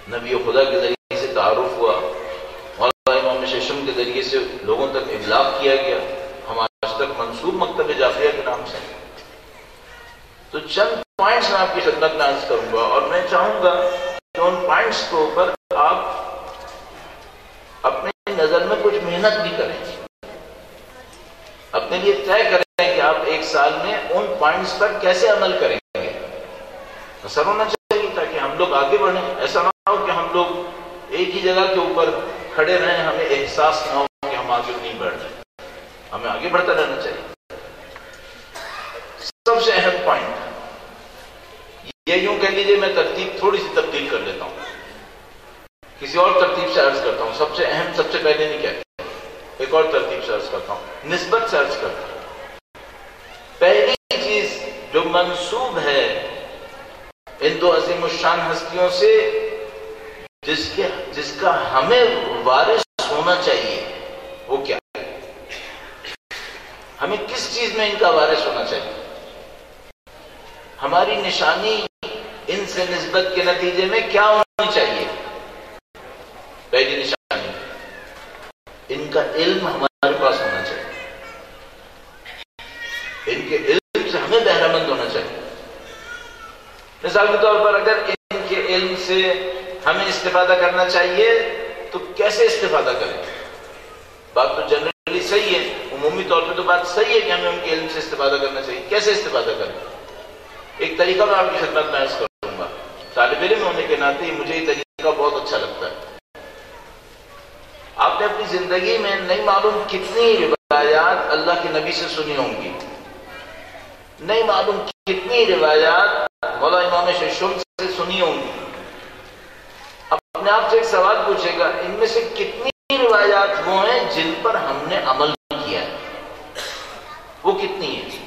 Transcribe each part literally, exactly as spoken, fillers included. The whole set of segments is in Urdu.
نبی خدا کے ذریعے سے تعارف ہوا، مولانا امام ششم کے ذریعے سے لوگوں تک ابلاغ کیا گیا، ہم آج تک منسوب مکتب جعفریہ کے نام سے۔ تو چند پوائنٹس میں آپ کی خدمت میں عرض کروں گا، اور میں چاہوں گا کہ ان پوائنٹس کے اوپر آپ اپنے نظر میں کچھ محنت بھی کریں، اپنے لیے طے کریں کہ آپ ایک سال میں ان پوائنٹس پر کیسے عمل کریں گے۔ اثر ہونا چاہیے تاکہ ہم لوگ آگے بڑھیں، ایسا نہ ہو کہ ہم لوگ ایک ہی جگہ کے اوپر کھڑے رہیں، ہمیں احساس نہ ہو کہ ہم آگے نہیں بڑھ رہے، ہمیں آگے بڑھتا رہنا چاہیے۔ سب سے اہم پوائنٹ یہ، یوں کہہ لیجیے میں ترتیب تھوڑی سی تبدیل کر لیتا ہوں، کسی اور ترتیب سے عرض کرتا ہوں۔ سب سے اہم سب سے پہلے نہیں کہتا، ایک اور ترتیب سے عرض کرتا ہوں، نسبت سے عرض کرتا ہوں۔ پہلی چیز جو منسوب ہے ان دو عظیم الشان ہستیوں سے، جس کے جس کا ہمیں وارث ہونا چاہیے، وہ کیا ہے؟ ہمیں کس چیز میں ان کا وارث ہونا چاہیے؟ ہماری نشانی ان سے نسبت کے نتیجے میں کیا ہونی چاہیے؟ پہلی نشانی، ان کا علم ہمارے پاس ہونا چاہیے، ان کے علم سے ہمیں بہرہ مند ہونا چاہیے۔ مثال کے طور پر اگر ان کے علم سے ہمیں استفادہ کرنا چاہیے تو کیسے استفادہ کریں؟ بات تو جنرلی صحیح ہے، عمومی طور پہ تو بات صحیح ہے کہ ہمیں ان کے علم سے استفادہ کرنا چاہیے، کیسے استفادہ کریں؟ ایک طریقہ میں آپ کی خدمت میں عرض کروں گا، طالب علم ہونے کے ناطے مجھے یہ طریقہ بہت اچھا لگتا ہے۔ آپ نے اپنی زندگی میں نہیں معلوم کتنی روایات اللہ کے نبی سے سنی ہوں گی، نہیں معلوم کتنی روایات مولانا امام ششم سے سنی ہوں گی۔ اپنے آپ سے ایک سوال پوچھے گا، ان میں سے کتنی روایات وہ ہیں جن پر ہم نے عمل کیا ہے؟ وہ کتنی ہیں؟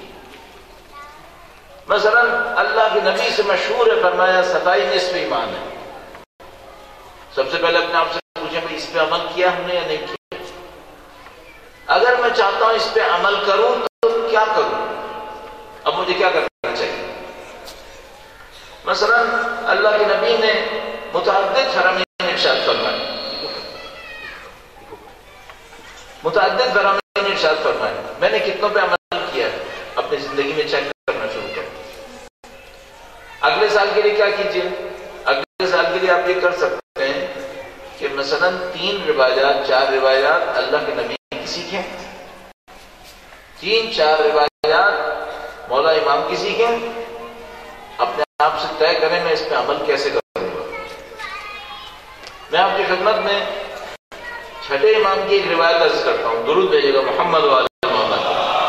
مثلا اللہ کے نبی سے مشہور ہے، فرمایا صفائی نصف ایمان ہے۔ سب سے پہلے اپنے آپ سے پوچھیں بھائی اس پہ عمل کیا ہم نے یا نہیں کیا؟ اگر میں چاہتا ہوں اس پہ عمل کروں تو کیا کروں؟ اب مجھے کیا کرنا چاہیے؟ مثلا اللہ کے نبی نے متعدد حرمین ارشاد فرمائے، متعدد حرمین ارشاد فرمائے، میں نے کتنوں پہ عمل کیا ہے؟ اپنی زندگی میں چیک کرنا شروع کریں۔ اگلے سال کے لیے کیا کیجیے؟ اگلے سال کے لیے آپ یہ کر سکتے ہیں کہ مثلا تین روایات چار روایات اللہ کے نبی کی سیکھیں، تین چار روایات مولا امام کی سیکھیں، اپنے آپ سے طے کریں میں اس پہ عمل کیسے کروں گا۔ میں آپ کی خدمت میں چھٹے امام کی ایک روایت عرض کرتا ہوں، درود بھیجیے گا محمد و آل محمد۔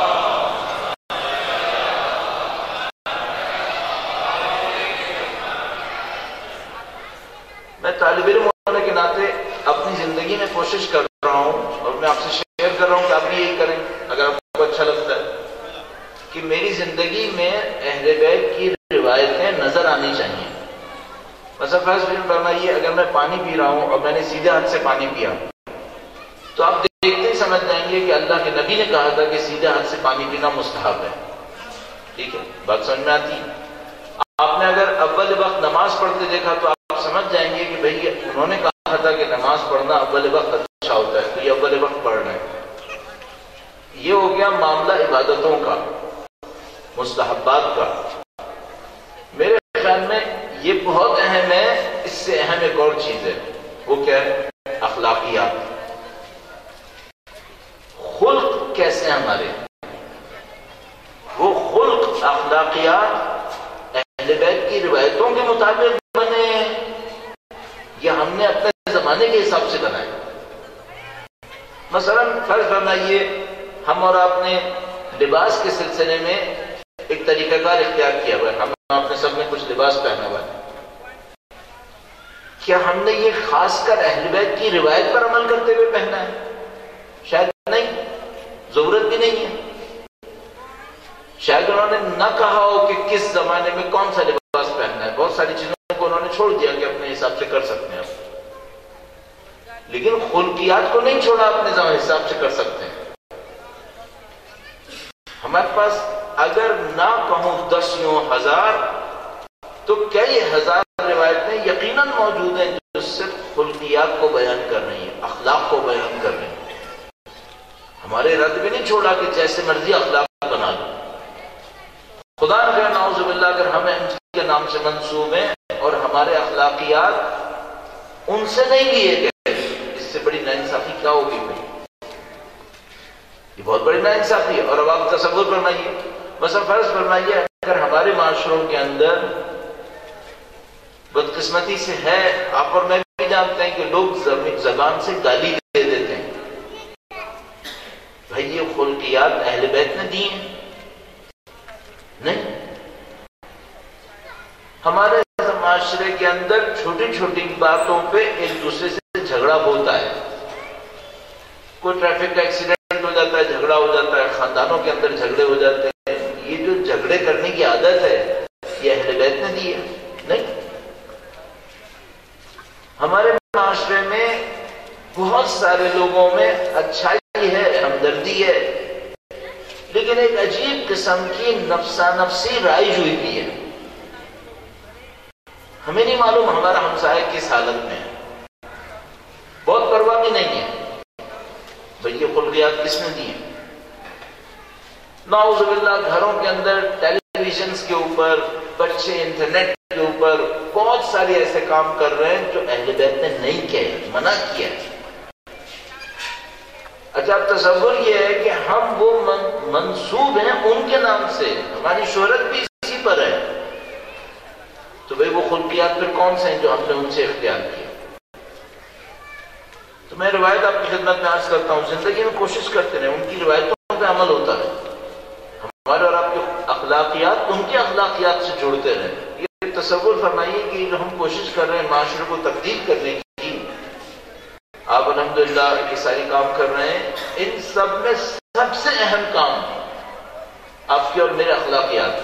میں طالب علم ہونے کے ناطے اپنی زندگی میں کوشش کر رہا ہوں اور میں آپ سے شیئر کر رہا ہوں کہ آپ بھی یہی کریں اگر آپ کو اچھا لگتا ہے، کہ میری زندگی میں اہل بیت کی روایتیں نظر آنی چاہیے۔ مثلا فرض فرمائیے اگر میں پانی پی رہا ہوں اور میں نے سیدھے ہاتھ سے پانی پیا تو آپ دیکھتے ہی سمجھ جائیں گے کہ اللہ کے نبی نے کہا تھا کہ سیدھے ہاتھ سے پانی پینا مستحب ہے۔ ٹھیک ہے، بات سمجھ میں آتی ہے؟ آپ نے اگر اول وقت نماز پڑھتے دیکھا تو آپ سمجھ جائیں گے کہ بھئی انہوں نے کہا تھا کہ نماز پڑھنا اول وقت اچھا ہوتا ہے، تو یہ اول وقت پڑھ رہے ہیں۔ یہ ہو گیا معاملہ عبادتوں کا، مستحبات کا۔ میرے خیال میں یہ بہت اہم ہے، اس سے اہم ایک اور چیز ہے، وہ کیا ہے؟ اخلاقیات، خلق کیسے ہمارے، وہ خلق اخلاقیات اہل بیت کی روایتوں کے مطابق بنے یا ہم نے اپنے زمانے کے حساب سے بنائے۔ مثلا فرض فرمائیے ہم اور آپ نے لباس کے سلسلے میں ایک طریقہ کار اختیار کیا ہوا ہے، ہم آپ نے سب نے کچھ لباس پہنا ہوا ہے، کیا ہم نے یہ خاص کر اہل بیت کی روایت پر عمل کرتے ہوئے پہنا ہے؟ شاید نہیں، ضرورت بھی نہیں ہے۔ شاید انہوں نے نہ کہا ہو کہ کس زمانے میں کون سا لباس پہننا ہے، بہت ساری چیزوں کو انہوں نے چھوڑ دیا کہ اپنے حساب سے کر سکتے ہیں آپ، لیکن خلقیات کو نہیں چھوڑا، اپنے حساب سے کر سکتے ہیں۔ ہمارے پاس اگر نہ کہوں دس یوں ہزار تو کئی ہزار روایتیں یقیناً موجود ہیں جو خلقیات کو بیان کر رہی ہیں، اخلاق کو بیان کر رہی ہیں. ہمارے رد بھی نہیں چھوڑا کہ جیسے مرضی اخلاق بنا لو. خدا نہ کرے نعوذ باللہ اگر ہمیں ان کے نام سے منسوب ہیں اور ہمارے اخلاقیات ان سے نہیں لیے گئے، اس سے بڑی ناانصافی کیا ہوگی بھائی؟ یہ بہت بڑی ناانصافی ہے. اور اب آپ تصور فرمائیے، مثلا فرض فرمائیے اگر ہمارے معاشروں کے اندر بدقسمتی سے ہے، آپ اور میں بھی جانتے ہیں کہ لوگ زبان سے گالی دے دیتے ہیں. بھائی یہ خلقیات اہل بیت نے دی ہیں؟ نہیں. ہمارے معاشرے کے اندر چھوٹی چھوٹی باتوں پہ ایک دوسرے سے جھگڑا ہوتا ہے. کوئی ٹریفک کا ایکسیڈنٹ ہو جاتا ہے، جھگڑا ہو جاتا ہے، خاندانوں کے اندر جھگڑے ہو جاتے ہیں. یہ جو جھگڑے کرنے کی عادت ہے یہ اہل بیت نے دی ہے؟ نہیں. ہمارے معاشرے میں بہت سارے لوگوں میں اچھائی ہے، ہمدردی ہے، لیکن ایک عجیب قسم کی نفسا نفسی رائج ہوئی بھی ہے. ہمیں نہیں معلوم ہمارا ہمسایہ کس حالت میں ہے، بہت پرواہ بھی نہیں ہے. بھئی یہ خلقیات کس نے دی ہیں؟ نعوذ باللہ گھروں کے اندر ٹیلی ویژنز کے اوپر بچے انٹرنیٹ کے اوپر بہت سارے ایسے کام کر رہے ہیں جو اہل بیت نے نہیں کیا، منع کیا. اچھا اب تصور یہ ہے کہ ہم وہ منسوب ہیں ان کے نام سے، ہماری شہرت بھی اسی پر ہے، تو بھئی وہ خلقیات پھر کون سے ہیں جو ہم نے ان سے اختیار کیا؟ تو میں روایت آپ کی خدمت میں عرض کرتا ہوں، زندگی میں کوشش کرتے رہے ان کی روایتوں پہ عمل ہوتا ہے. ہمارے اور آپ کے اخلاقیات ان کے اخلاقیات سے جوڑتے رہے. یہ تصور فرمائیے کہ ہم کوشش کر رہے ہیں معاشرے کو تبدیل کرنے کی، آپ الحمدللہ یہ ساری کام کر رہے ہیں. ان سب میں سب سے اہم کام آپ کے اور میرے اخلاقیات.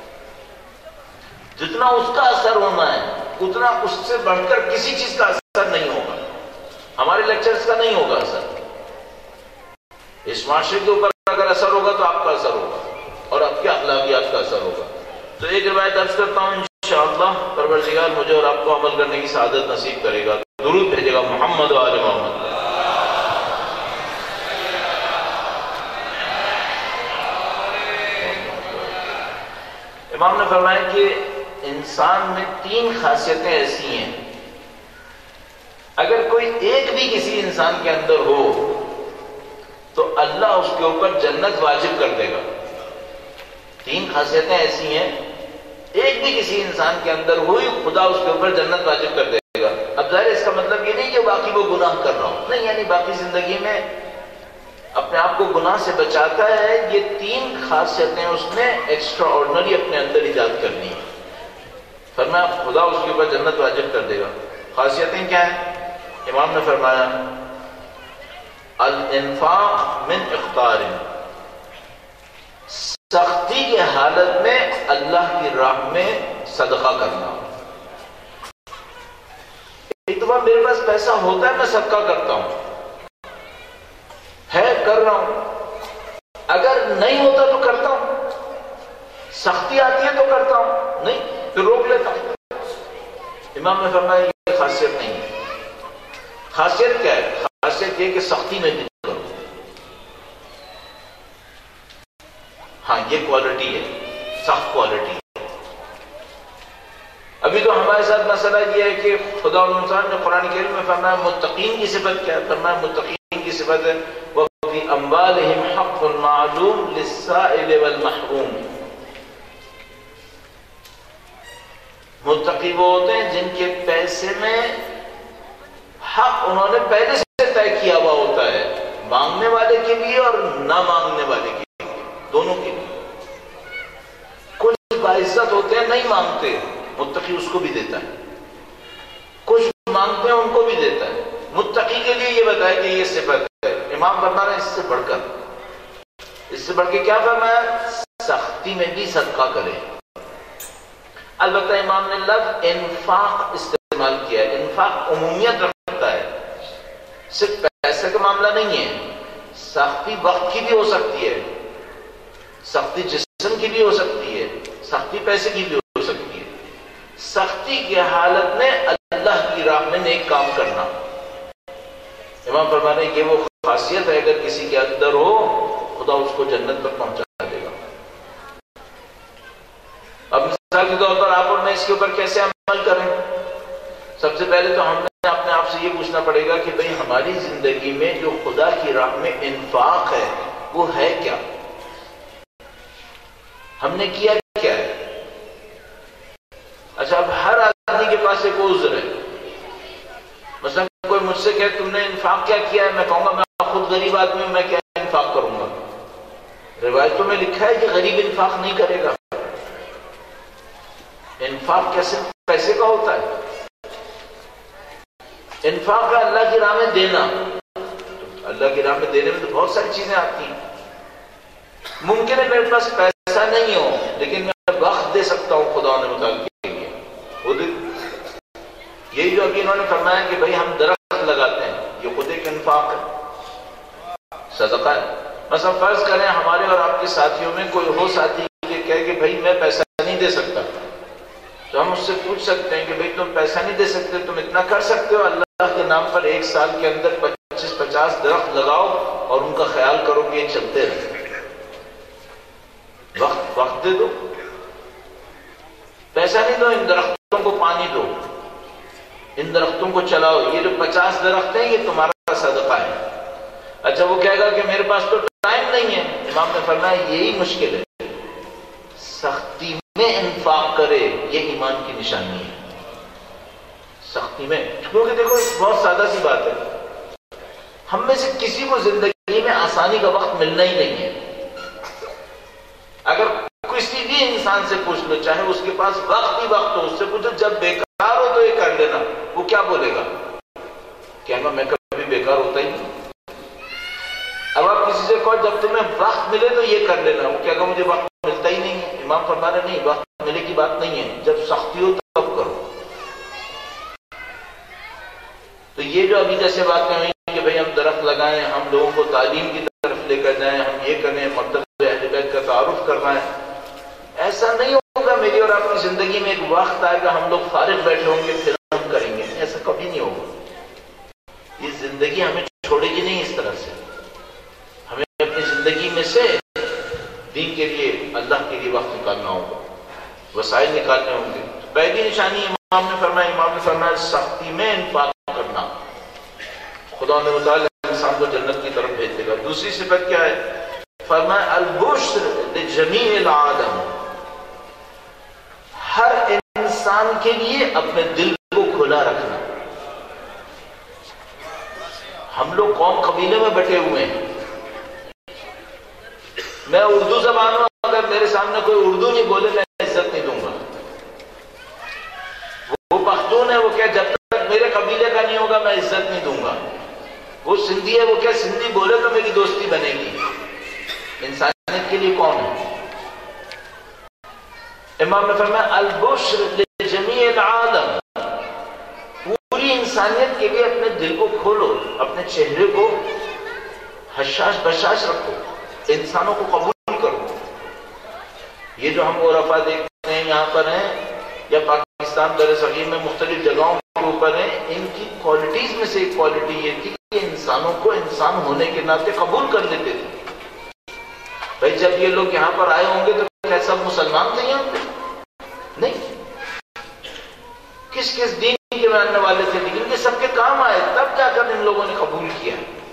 جتنا اس کا اثر ہونا ہے اتنا اس سے بڑھ کر کسی چیز کا اثر نہیں ہوگا. ہمارے لیکچرز کا نہیں ہوگا اثر. اس معاشرے کے اوپر اگر اثر ہوگا تو آپ کا اثر ہوگا اور آپ کے اخلاقیات کا اثر ہوگا. تو ایک روایت عرض کرتا ہوں، انشاءاللہ پروردگار مجھے اور آپ کو عمل کرنے کی سعادت نصیب کرے گا. درود بھیجے گا محمد و آل محمد. امام نے فرمایا کہ انسان میں تین خاصیتیں ایسی ہیں، اگر کوئی ایک بھی کسی انسان کے اندر ہو تو اللہ اس کے اوپر جنت واجب کر دے گا. تین خاصیتیں ایسی ہیں، ایک بھی کسی انسان کے اندر ہوئی خدا اس کے اوپر جنت واجب کر دے گا. اب ظاہر اس کا مطلب یہ نہیں کہ باقی وہ گناہ کر رہا ہوں، نہیں، یعنی باقی زندگی میں اپنے آپ کو گناہ سے بچاتا ہے. یہ تین خاصیتیں اس نے ایکسٹرا آرڈنری اپنے اندر ایجاد کرنی ہے. فرمایا خدا اس کے اوپر جنت واجب کر دے گا. خاصیتیں کیا ہیں؟ امام نے فرمایا الانفاق من اختار، سختی کے حالت میں اللہ کی راہ میں صدقہ کرنا. ایک دفعہ میرے پاس پیسہ ہوتا ہے میں صدقہ کرتا ہوں، ہے کر رہا ہوں. اگر نہیں ہوتا تو کرتا ہوں، سختی آتی ہے تو کرتا ہوں، نہیں پھر روک لیتا ہوں. امام نے فرمایا یہ خاصیت نہیں ہے. خاصیت کیا ہے؟ خاصیت یہ کہ سختی میں بھی کرو. ہاں یہ کوالٹی ہے، سخت کوالٹی ہے. ابھی تو ہمارے ساتھ مسئلہ یہ ہے کہ خدا نے قرآن کریم میں فرمایا متقین کی صفت کیا ہے؟ فرمایا متقین کی صفت ہے وَفِي أَمْوَالِهِمْ حَقٌّ مَعْلُومٌ لِلسَّائِلِ وَالْمَحْرُومِ. متقی وہ ہوتے ہیں جن کے پیسے میں حق انہوں نے پہلے سے طے کیا ہوا ہوتا ہے، مانگنے والے کے لیے اور نہ مانگنے والے کے لیے، دونوں کے لیے. کچھ باعزت ہوتے ہیں نہیں مانگتے، متقی اس کو بھی دیتا ہے. کچھ مانگتے ہیں ان کو بھی دیتا ہے. متقی کے لیے یہ بتایا کہ یہ صفت ہے. امام فرما رہے ہیں اس سے بڑھ کر، اس سے بڑھ کے کیا فرمایا؟ سختی میں بھی صدقہ کرے. البتہ امام نے لفظ انفاق استعمال کیا ہے. انفاق عمومیت رکھتا ہے، صرف پیسے کا معاملہ نہیں ہے. سختی وقت کی بھی ہو سکتی ہے، سختی جسم کی بھی ہو سکتی ہے، سختی پیسے کی بھی ہو سکتی ہے. سختی کی حالت میں اللہ کی راہ میں نیک کام کرنا. امام فرمانے یہ وہ خاصیت ہے اگر کسی کے اندر ہو خدا اس کو جنت تک پہنچا دے گا. اب مثال کے طور پر آپ اور میں اس کے اوپر کیسے عمل کریں؟ سب سے پہلے تو ہم نے اپنے آپ سے یہ پوچھنا پڑے گا کہ بھئی ہماری زندگی میں جو خدا کی راہ میں انفاق ہے وہ ہے کیا؟ ہم نے کیا کیا ہے؟ اچھا اب ہر آدمی کے پاس ایک عذر ہے. مثلا کوئی مجھ سے کہے تم نے انفاق کیا کیا ہے، میں کہوں گا میں خود غریب آدمی ہوں، میں کیا انفاق کروں گا؟ روایتوں میں لکھا ہے کہ غریب انفاق نہیں کرے گا. انفاق کیسے پیسے کا ہوتا ہے؟ انفاق کا اللہ کی راہ میں دینا. اللہ کی راہ میں دینے میں تو بہت ساری چیزیں آتی ہیں. ممکن ہے میرے پاس پیسہ نہیں ہو لیکن میں وقت دے سکتا ہوں خدا نے مطالعہ کے لیے. خود یہی جو ابھی انہوں نے فرمایا کہ بھئی ہم درخت لگاتے ہیں، یہ خود ایک انفاق ہے، صدقہ ہے. مثلا فرض کریں ہمارے اور آپ کے ساتھیوں میں کوئی ہو ساتھی کہ کہے کہ بھئی میں پیسہ نہیں دے سکتا، تو ہم اس سے پوچھ سکتے ہیں کہ بھئی تم پیسہ نہیں دے سکتے، تم اتنا کر سکتے ہو اللہ کے نام پر ایک سال کے اندر پچیس پچاس درخت لگاؤ اور ان کا خیال کرو کہ یہ چلتے رہے. وقت وقت دے دو، پیسہ نہیں دو، ان درختوں کو پانی دو، ان درختوں کو چلاؤ. یہ جو پچاس درخت ہیں یہ تمہارا صدقہ ہے. اچھا وہ کہے گا کہ میرے پاس تو ٹائم نہیں ہے. امام نے فرمایا یہی مشکل ہے، سختی میں انفاق کرے یہ ایمان کی نشانی ہے. سختی میں، کیونکہ دیکھو بہت سادہ سی بات ہے، ہم میں سے کسی کو زندگی میں آسانی کا وقت ملنا ہی نہیں ہے. اگر کسی بھی انسان سے پوچھ لو چاہے اس کے پاس وقت ہی وقت ہو، اس سے پوچھو جب بیکار ہو تو یہ کر لینا، وہ کیا بولے گا؟ کہے گا میں کبھی بیکار ہوتا ہی نہیں. اب آپ کسی سے کہو جب تمہیں وقت ملے تو یہ کر لینا، وہ کہے گا مجھے وقت ملتا ہی نہیں ہے. امام فرما رہے نہیں، وقت ملے کی بات نہیں ہے، جب سختی ہو تب کرو. تو یہ جو ابھی جیسے باتیں ہوئی کہ بھئی ہم درخت لگائیں، ہم لوگوں کو تعلیم کی طرف لے کر جائیں، ہم یہ کریں، مکتب اہل بیت کا تعارف کرنا ہے، ایسا نہیں ہوگا. میری اور آپ کی زندگی میں ایک وقت آئے گا ہم لوگ فارغ بیٹھے ہوں گے پھر ہم کریں گے. ایسا کبھی نہیں ہوگا. یہ زندگی ہمیں چھوڑے گی نہیں اس طرح سے. ہمیں اپنی زندگی میں سے دین کے لیے اللہ کے لیے وقت نکالنا ہوگا، وسائل نکالنے ہوں گے. پہلی نشانی امام نے فرمایا امام نے فرمایا سختی میں انفاق کرنا، خدا نے متعالی انسان کو جنت کی طرف بھیج دے گا. دوسری صفت کیا ہے؟ فرمایا البشر لجمیع العالم، ہر انسان کے لیے اپنے دل کو کھلا رکھنا. ہم لوگ قوم قبیلے میں بٹے ہوئے ہیں. میں اردو زبان ہوں، اگر میرے سامنے کوئی اردو نہیں بولے میں عزت نہیں دوں گا. وہ پختون ہے، وہ کیا جب تک میرے قبیلے کا نہیں ہوگا میں عزت نہیں دوں گا. وہ سندھی ہے، وہ کیا سندھی بولے تو میری دوستی بنے گی. انسانیت کے لیے کون ہے؟ امام نے فرمایا البشر لجمیع العالم، پوری انسانیت کے لیے اپنے دل کو کھولو، اپنے چہرے کو حشاش بشاش رکھو، انسانوں کو قبول کرو. یہ جو ہم عرفا دیکھتے ہیں یہاں پر ہیں یا پاکستان بر صغیر میں مختلف جگہوں کے اوپر ہیں، ان کی کوالٹیز میں سے ایک کوالٹی یہ تھی کہ انسانوں کو انسان ہونے کے ناطے قبول کر لیتے تھے. بھائی جب یہ لوگ یہاں پر آئے ہوں گے تو کیا سب مسلمان تھے یہاں پہ؟ نہیں، کس کس دین کے ماننے والے تھے، لیکن یہ سب کے کام آئے تب جا کر ان لوگوں نے قبول کیا.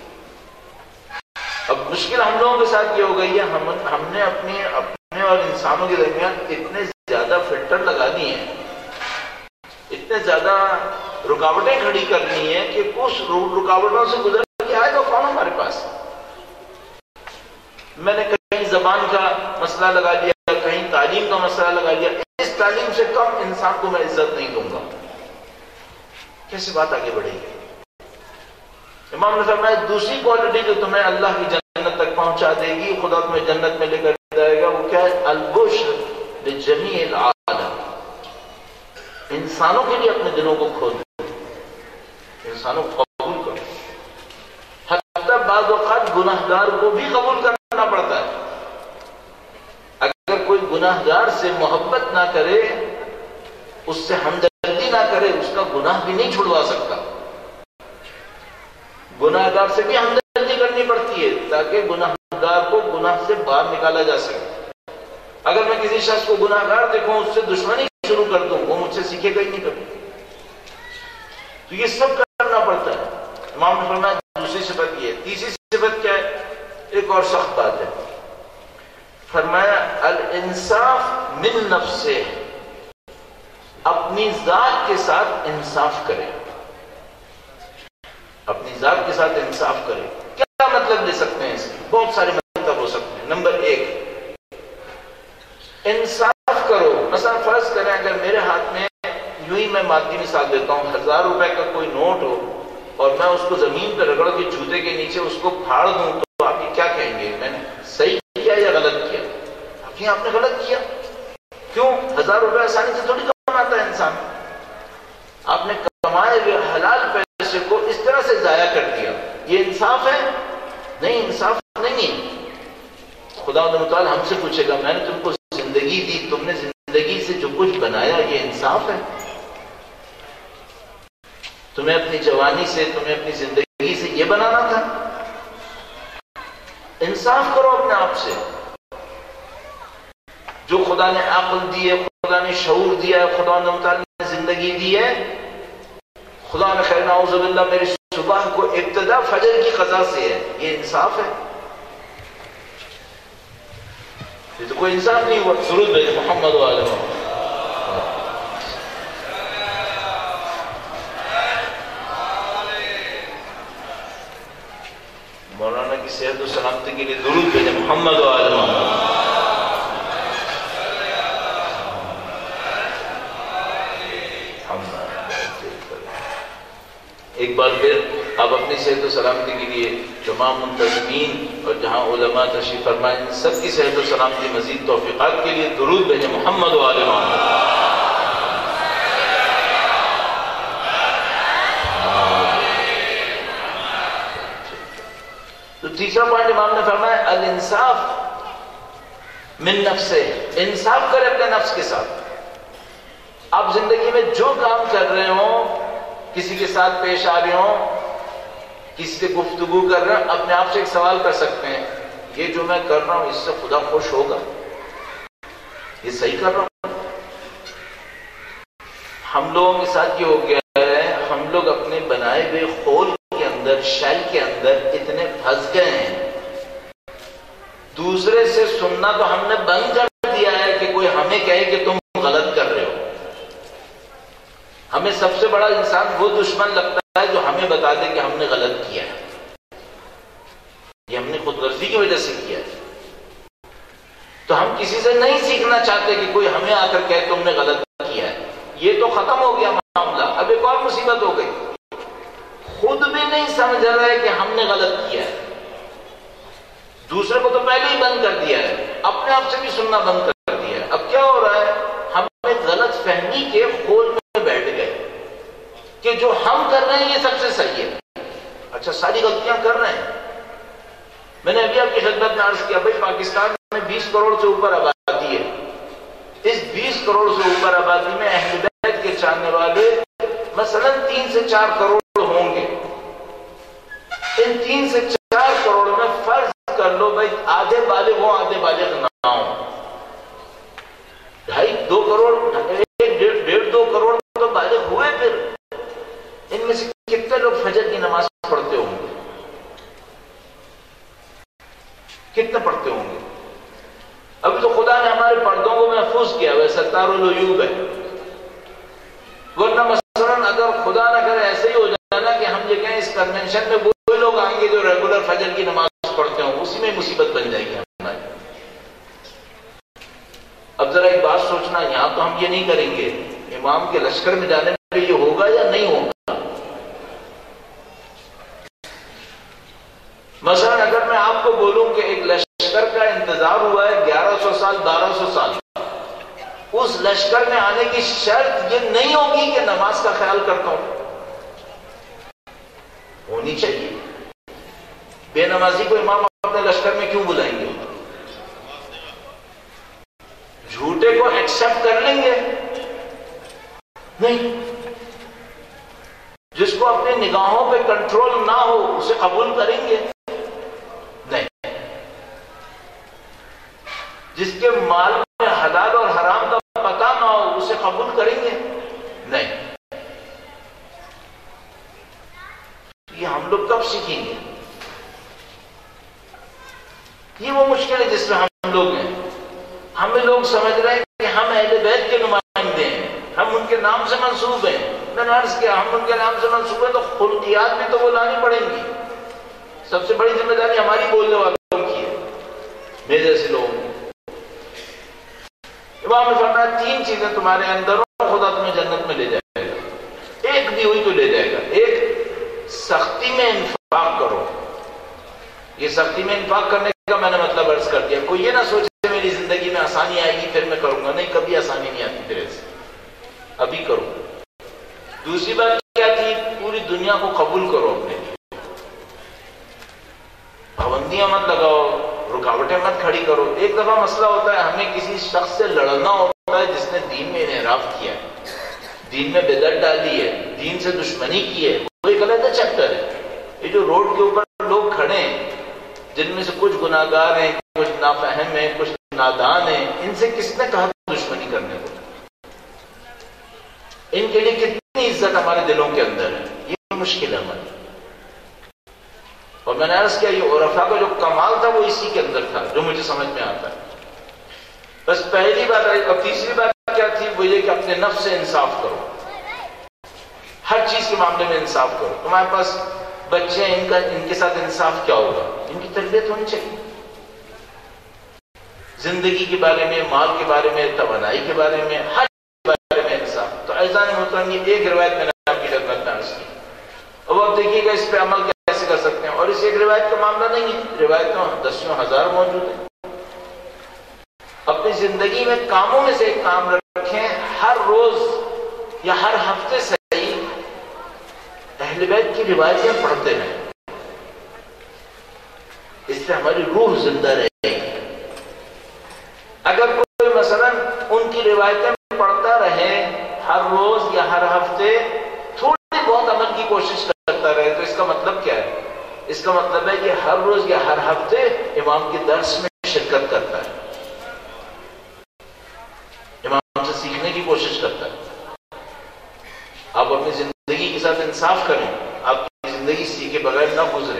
اب مشکل ہم لوگوں کے ساتھ یہ ہو گئی ہے، ہم ہم نے اپنے اپنے اور انسانوں کے درمیان اتنے زیادہ فلٹر لگا دیے ہیں، اتنے زیادہ رکاوٹیں کھڑی کرنی ہیں کہ اس رکاوٹوں سے گزر کے آئے گا کون ہمارے پاس. میں نے کہیں زبان کا مسئلہ لگا لیا، کہیں تعلیم کا مسئلہ لگا لیا، اس تعلیم سے کم انسان کو میں عزت نہیں دوں گا. کیسے بات آگے بڑھے گی؟ امام نے فرمایا دوسری کوالٹی جو تمہیں اللہ کی جنت تک پہنچا دے گی، خدا تمہیں جنت میں لے کر جائے گا، وہ کیا ہے؟ البشر لجمیع العالم، انسانوں کے لیے اپنے دلوں کو کھول دو، انسانوں کو قبول کرو. حتی بعض اوقات گناہگار کو بھی قبول کرنا پڑتا ہے. اگر کوئی گناہگار سے محبت نہ کرے، اس سے ہمدردی نہ کرے، اس کا گناہ بھی نہیں چھڑوا سکتا. گناہگار سے بھی ہمدردی کرنی پڑتی ہے تاکہ گناہگار کو گناہ سے باہر نکالا جا سکے۔ اگر میں کسی شخص کو گناہگار دیکھوں اس سے دشمنی شروع کر دوں وہ مجھ سے سیکھے گا ہی نہیں کبھی۔ تو یہ سب کرنا پڑتا ہے۔ امام نے فرمایا دوسری صفت یہ ہے۔ تیسری صفت کیا ہے؟ ایک اور سخت بات ہے، فرمایا الانصاف من نفسه، اپنی ذات کے ساتھ انصاف کرے، اپنی ذات کے ساتھ انصاف کرے۔ کیا مطلب لے سکتے ہیں اس کے؟ بہت سارے مطلب ہو سکتے ہیں۔ نمبر ایک، انصاف کرو۔ مثلا فرض کریں اگر میرے ہاتھ میں، یوں ہی میں مادی مثال دیتا ہوں، ہزار روپے کا کوئی نوٹ ہو اور میں اس کو زمین پہ رگڑ کے جوتے کے نیچے اس کو پھاڑ دوں تو آپ یہ کیا کہیں گے؟ میں نے صحیح کیا یا غلط کیا؟ آپ نے آپ نے غلط کیا۔ کیوں؟ ہزار روپے آسانی سے تھوڑی کماتا ہے انسان، آپ نے کمائے ہوئے حلال پیسے کو اس طرح سے ضائع کر دیا۔ یہ انصاف ہے؟ نہیں، انصاف نہیں ہے۔ خدا متعال ہم سے پوچھے گا میں نے تم کو زندگی دی، تم نے زندگی سے جو کچھ بنایا یہ انصاف ہے؟ تمہیں اپنی جوانی سے، تمہیں اپنی زندگی سے یہ بنانا تھا؟ انصاف کرو اپنے آپ سے۔ جو خدا نے عقل دی ہے، خدا نے شعور دیا ہے، خدا نے زندگی دی ہے، خدا نے خیر نعوذ باللہ میری صبح کو ابتدا فجر کی قضا سے ہے، یہ انصاف ہے؟ یہ تو کوئی انصاف نہیں ہوا۔ درود بھیجو محمد و آل محمد۔ مولانا کی صحت و سلامتی کے لیے درود بھیجیں محمد و آل محمد۔ ایک بار پھر آپ اپنی صحت و سلامتی کے لیے تمام منتظمین اور جہاں علماء تشریف فرمائیں سب کی صحت و سلامتی مزید توفیقات کے لیے درود بھیجیں محمد و آل محمد۔ تو تیسرا پوائنٹ امام نے فرمایا الانصاف من نفسه، انصاف کرے اپنے نفس کے ساتھ۔ آپ زندگی میں جو کام کر رہے ہوں، کسی کے ساتھ پیش آ رہے ہوں، کسی سے گفتگو کر رہے ہیں، اپنے آپ سے ایک سوال کر سکتے ہیں یہ جو میں کر رہا ہوں اس سے خدا خوش ہوگا؟ یہ صحیح کر رہا ہوں؟ ہم لوگوں کے ساتھ یہ ہو گیا ہے، ہم لوگ اپنے بنائے ہوئے خول کے اندر، شیل کے اندر اتنے پھنس گئے ہیں، دوسرے سے سننا تو ہم نے بند کر دیا ہے کہ کوئی ہمیں کہے کہ تم غلط کر رہے ہو۔ ہمیں سب سے بڑا انسان وہ دشمن لگتا ہے جو ہمیں بتا دے کہ ہم نے غلط کیا ہے، یہ ہم نے خود غرضی کی وجہ سے کیا ہے۔ تو ہم کسی سے نہیں سیکھنا چاہتے کہ کوئی ہمیں آ کر کہے تم نے غلط کیا ہے۔ یہ تو ختم ہو گیا معاملہ، اب ایک اور مصیبت ہو گئی، خود بھی نہیں سمجھ رہا ہے کہ ہم نے غلط کیا ہے، دوسرے کو تو پہلے ہی بند کر دیا ہے، اپنے آپ سے بھی سننا بند کر دیا ہے۔ اب کیا ہو رہا ہے؟ ہم ایک غلط فہمی کے خول میں بیٹھ گئے کہ جو ہم کر رہے ہیں یہ سب سے صحیح ہے۔ اچھا ساری غلطیاں کر رہے ہیں۔ میں نے ابھی آپ کی خدمت میں عرض کیا بھائی پاکستان میں بیس کروڑ سے اوپر آبادی ہے، اس بیس کروڑ سے اوپر آبادی میں اہل بیت کے چاہنے والے مثلا تین سے چار کروڑ ہوں گے۔ ان تین سے چار کروڑ میں فرض کر لو بھائی آدھے بالغ ہوں آدھے بالغ نہ ہوں، ڈھائی دو کروڑ ایک ڈیڑھ ڈیڑھ دو کروڑ تو بالغ ہوئے، پھر ان میں سے کتنے لوگ فجر کی نماز پڑھتے ہوں گے؟ کتنے پڑھتے ہوں گے؟ ابھی تو خدا نے ہمارے پردوں کو محفوظ کیا ہے، ستار العیوب ہے، ورنہ مثلا اگر خدا نہ کرے ایسے ہی ہو جانا کہ ہم یہ کہیں اس کنونشن میں وہی لوگ آئیں گے جو ریگولر فجر کی نماز پڑھتے ہوں، اسی میں مصیبت بن جائے گی ہماری۔ اب ذرا ایک بات سوچنا، یہاں تو ہم یہ نہیں کریں گے، امام کے لشکر میں جانے میں یہ ہوگا یا نہیں ہوگا؟ مثلا اگر میں آپ کو بولوں کہ ایک لشکر کا انتظار ہوا ہے گیارہ سو سال بارہ سو سال، اس لشکر میں آنے کی شرط یہ نہیں ہوگی کہ نماز کا خیال کرتا ہوں، ہونی چاہیے۔ بے نمازی کو امام اپنے لشکر میں کیوں بلائیں گے؟ جھوٹے کو ایکسپٹ کر لیں گے؟ نہیں، جس کو آپ اپنی نگاہوں پہ کنٹرول نہ ہو اسے قبول کریں گے؟ نہیں. جس کے مال میں حلال اور حرام کا پتہ نہ ہو اسے قبول کریں گے؟ نہیں. یہ ہم لوگ کب سیکھیں گے؟ یہ وہ مشکل ہے جس میں ہم لوگ ہیں. ہمیں لوگ سمجھ رہے ہیں کہ ہم اہل بیت کے نمائندے ہیں، ہم ان کے نام سے منسوب ہیں. میں نے عرض کیا ہم ان کے نام سے منسوب ہیں تو خلقیات بھی تو وہ لانی پڑیں گی. سب سے بڑی ذمہ داری ہماری بولنے والوں کی ہے، میرے جیسے لوگوں کی. امام نے فرمایا تین چیزیں تمہارے اندر ہو خدا تمہیں جنت میں لے جائے گا. ایک بھی ہوئی تو لے جائے گا. ایک سختی میں انفاق کرو. یہ سختی میں انفاق کرنے کا میں نے مطلب عرض کر دیا. کوئی یہ نہ سوچے میری زندگی میں آسانی آئے گی پھر میں کروں گا. نہیں، کبھی آسانی نہیں آتی تیرے سے، ابھی کرو. دوسری بات کیا تھی؟ پوری دنیا کو قبول کرو اپنے لیے. پابندیاں مت لگاؤ، رکاوٹیں مت کھڑی کرو. ایک دفعہ مسئلہ ہوتا ہے ہمیں کسی شخص سے لڑنا ہوتا ہے جس نے دین میں انحراف کیا ہے، دین میں بدعت ڈالی ہے، دین سے دشمنی کی ہے. وہ ایک علیحدہ چیپٹر ہے. یہ جو روڈ کے اوپر لوگ کھڑے ہیں جن میں سے کچھ گناہگار ہیں، کچھ نافہم ہیں، کچھ نادان ہیں، ان سے کس نے کہا دشمنی کرنے کو؟ ان کے لیے کتنی عزت ہمارے دلوں کے اندر ہے. یہ مشکل ہے ہماری. اور میں نے عرض کیا یہ عرفا کا جو کمال تھا وہ اسی کے اندر تھا جو مجھے سمجھ میں آتا ہے. بس پہلی بات ہے. اور تیسری بات کیا تھی؟ وہ یہ کہ اپنے نفس سے انصاف کرو. ہر چیز کے معاملے میں انصاف کرو. تمہارے پاس بچے ہیں، ان کا ان کے ساتھ انصاف کیا ہوگا؟ ان کی تربیت ہونی چاہیے. زندگی کے بارے میں، مال کے بارے میں، توانائی کے بارے میں، ہر بارے میں انصاف. تو اعزان محترم یہ ایک روایت میں نے آپ کی خدمت میں عرض کی. اب آپ دیکھیے گا اس پہ عمل کیسے کر سکتے ہیں. اور اس ایک روایت کا معاملہ نہیں ہے، روایتوں دسیوں ہزار موجود ہیں. اپنی زندگی میں کاموں میں سے ایک کام رکھیں، ہر روز یا ہر ہفتے سے اہل بیت کی روایتیں پڑھتے رہیں. اس سے ہماری روح زندہ رہے گی. اگر کوئی مثلا ان کی روایتیں پڑھتا رہے ہر روز یا ہر ہفتے، تھوڑی بہت عمل کی کوشش کرتا رہے، تو اس کا مطلب کیا ہے؟ اس کا مطلب ہے کہ ہر روز یا ہر ہفتے امام کے درس میں شرکت کرتا ہے، امام سے سیکھنے کی کوشش کرتا ہے. آپ اپنی زندگی کے ساتھ انصاف کریں، آپ کی زندگی سیکھے بغیر نہ گزرے.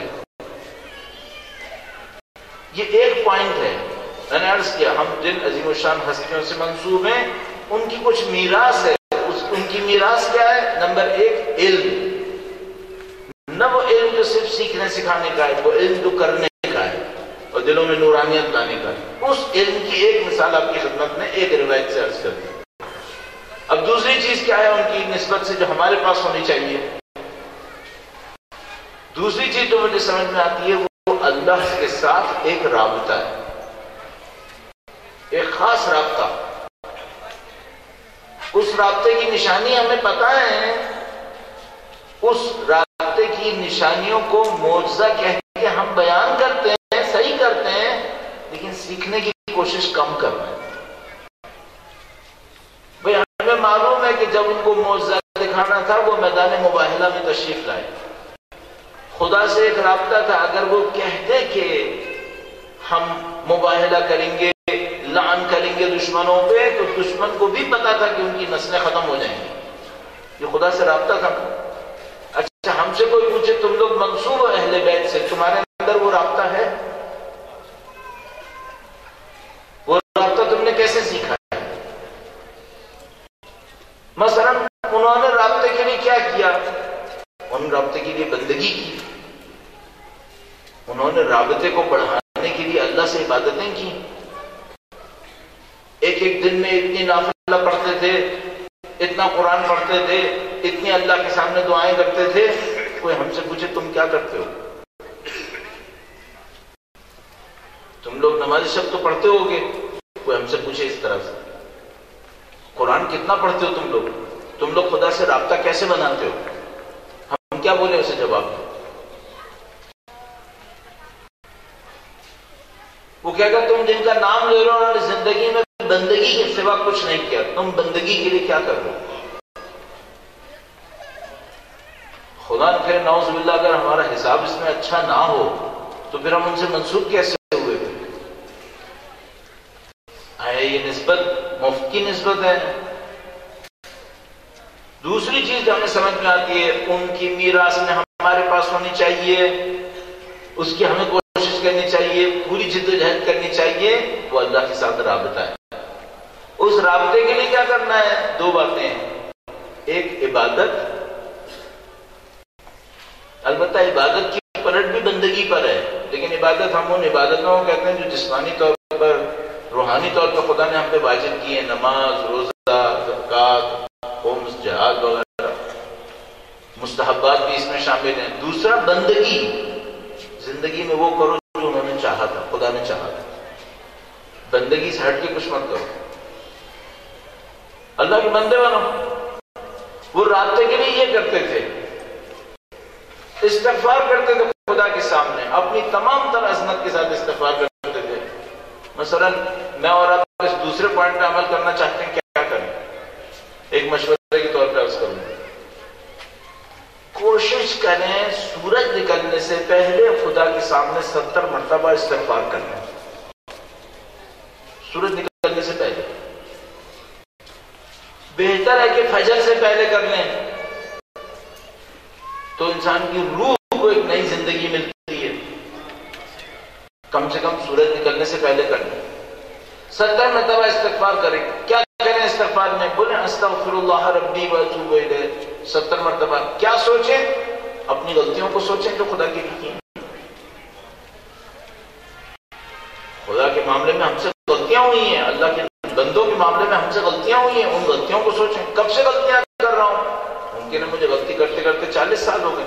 یہ ایک پوائنٹ ہے. میں نے عرض کیا ہم جن عظیم الشان ہستیوں سے منسوب ہیں ان کی کچھ میراث ہے. اس ان کی میراث کیا ہے؟ نمبر ایک علم. نہ وہ علم جو صرف سیکھنے سکھانے کا ہے، وہ علم جو کرنے کا ہے اور دلوں میں نورانیت لانے کا ہے. اس علم کی ایک مثال آپ کی خدمت میں ایک روایت سے عرض کر دی. اب دوسری چیز کیا ہے ان کی نسبت سے جو ہمارے پاس ہونی چاہیے؟ دوسری چیز جو مجھے سمجھ میں آتی ہے وہ اللہ کے ساتھ ایک رابطہ ہے، ایک خاص رابطہ. اس رابطے کی نشانی ہمیں پتہ ہے. اس رابطے کی نشانیوں کو معجزہ کہہ کے ہم بیان کرتے ہیں، صحیح کرتے ہیں، لیکن سیکھنے کی کوشش کم کر رہے ہیں. بھئی ہمیں معلوم ہے کہ جب ان کو معجزہ دکھانا تھا وہ میدان مباہلہ میں تشریف لائے، خدا سے ایک رابطہ تھا. اگر وہ کہتے کہ ہم مباہلہ کریں گے، لعن کریں گے دشمنوں پہ، تو دشمن کو بھی پتا تھا کہ ان کی نسلیں ختم ہو جائیں گی. یہ خدا سے رابطہ تھا. اچھا ہم سے کوئی پوچھے تم لوگ منسوب ہو اہل بیت سے، تمہارے اندر وہ رابطہ ہے؟ وہ رابطہ تم نے کیسے سیکھا ہے؟ مثلا انہوں نے رابطے کے لیے کیا کیا؟ انہوں نے رابطے کے لیے بندگی کی. انہوں نے رابطے کو بڑھانے کے لیے اللہ سے عبادتیں کی. ایک ایک دن میں اتنی نافلہ پڑھتے تھے، اتنا قرآن پڑھتے تھے، اتنی اللہ کے سامنے دعائیں کرتے تھے. کوئی ہم سے پوچھے تم کیا کرتے ہو؟ تم لوگ نماز شب تو پڑھتے ہو گے. کوئی ہم سے پوچھے اس طرح سے قرآن کتنا پڑھتے ہو تم لوگ؟ تم لوگ خدا سے رابطہ کیسے بناتے ہو؟ ہم کیا بولے اسے جواب میں؟ وہ کہے گا تم جن کا نام لے رہے ہو اور زندگی میں بندگی کے سوا کچھ نہیں کیا، تم بندگی کے لیے کیا کر رہے ہو؟ خدا نہ کرے نعوذ باللہ اگر ہمارا حساب اس میں اچھا نہ ہو تو پھر ہم ان سے منسوب کیسے ہوئے پھر؟ آئے یہ نسبت مفت کی نسبت ہے؟ دوسری چیز جو ہمیں سمجھ میں آتی ہے، ان کی میراث میں ہمارے پاس ہونی چاہیے، اس کی ہمیں کوشش کرنی چاہیے، پوری جدوجہد کرنی چاہیے، وہ اللہ کے ساتھ رابطہ ہے۔ اس رابطے کے لیے کیا کرنا ہے؟ دو باتیں ہیں، ایک عبادت، البتہ عبادت کی پلٹ بھی بندگی پر ہے، لیکن عبادت ہم ان عبادتوں کو کہتے ہیں جو جسمانی طور پر، روحانی طور پر خدا نے ہم پہ واجب کی ہے، نماز، روزہ، زکوٰۃ، خمس، جہاد وغیرہ، مستحبات بھی اس میں شامل ہیں۔ دوسرا بندگی، زندگی میں وہ کرو جو انہوں نے چاہا تھا، خدا نے چاہا تھا، بندگی سے ہٹ کے کچھ مت کرو، اللہ کے بندے بنو۔ وہ رابطے کے لیے یہ کرتے تھے، استغفار کرتے تھے خدا کے سامنے، اپنی تمام تر عظمت کے ساتھ استغفار کرتے تھے۔ مثلا میں اور آپ اس دوسرے پوائنٹ پہ عمل کرنا چاہتے ہیں، کیا کریں؟ ایک مشورے کے طور پہ عرض کروں، کوشش کریں سورج نکلنے سے پہلے خدا کے سامنے ستر مرتبہ استغفار کرنا، سورج نکلنے سے پہلے۔ بہتر ہے کہ فجر سے پہلے کر لیں تو انسان کی روح کو ایک نئی زندگی ملتی ہے، کم سے کم سورج نکلنے سے پہلے کر لیں، ستر مرتبہ استغفار کریں۔ کیا کریں استغفار میں؟ بولیں استغفر اللہ ربی واتوب الیہ، ستر مرتبہ۔ کیا سوچیں؟ اپنی غلطیوں کو سوچیں جو خدا کی کی ہیں، خدا کے معاملے میں ہم سے غلطیاں ہوئی ہیں، اللہ کے بندوں کے معاملے میں ہم سے غلطیاں ہوئی ہیں، ان غلطیوں کو سوچیں، کب سے غلطیاں کر رہا ہوں؟ ممکن ہے مجھے غلطی کرتے کرتے چالیس سال ہو گئے۔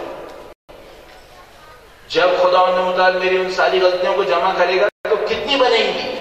جب خدا نے مطالعہ میری ان ساری غلطیوں کو جمع کرے گا تو کتنی بنیں گی؟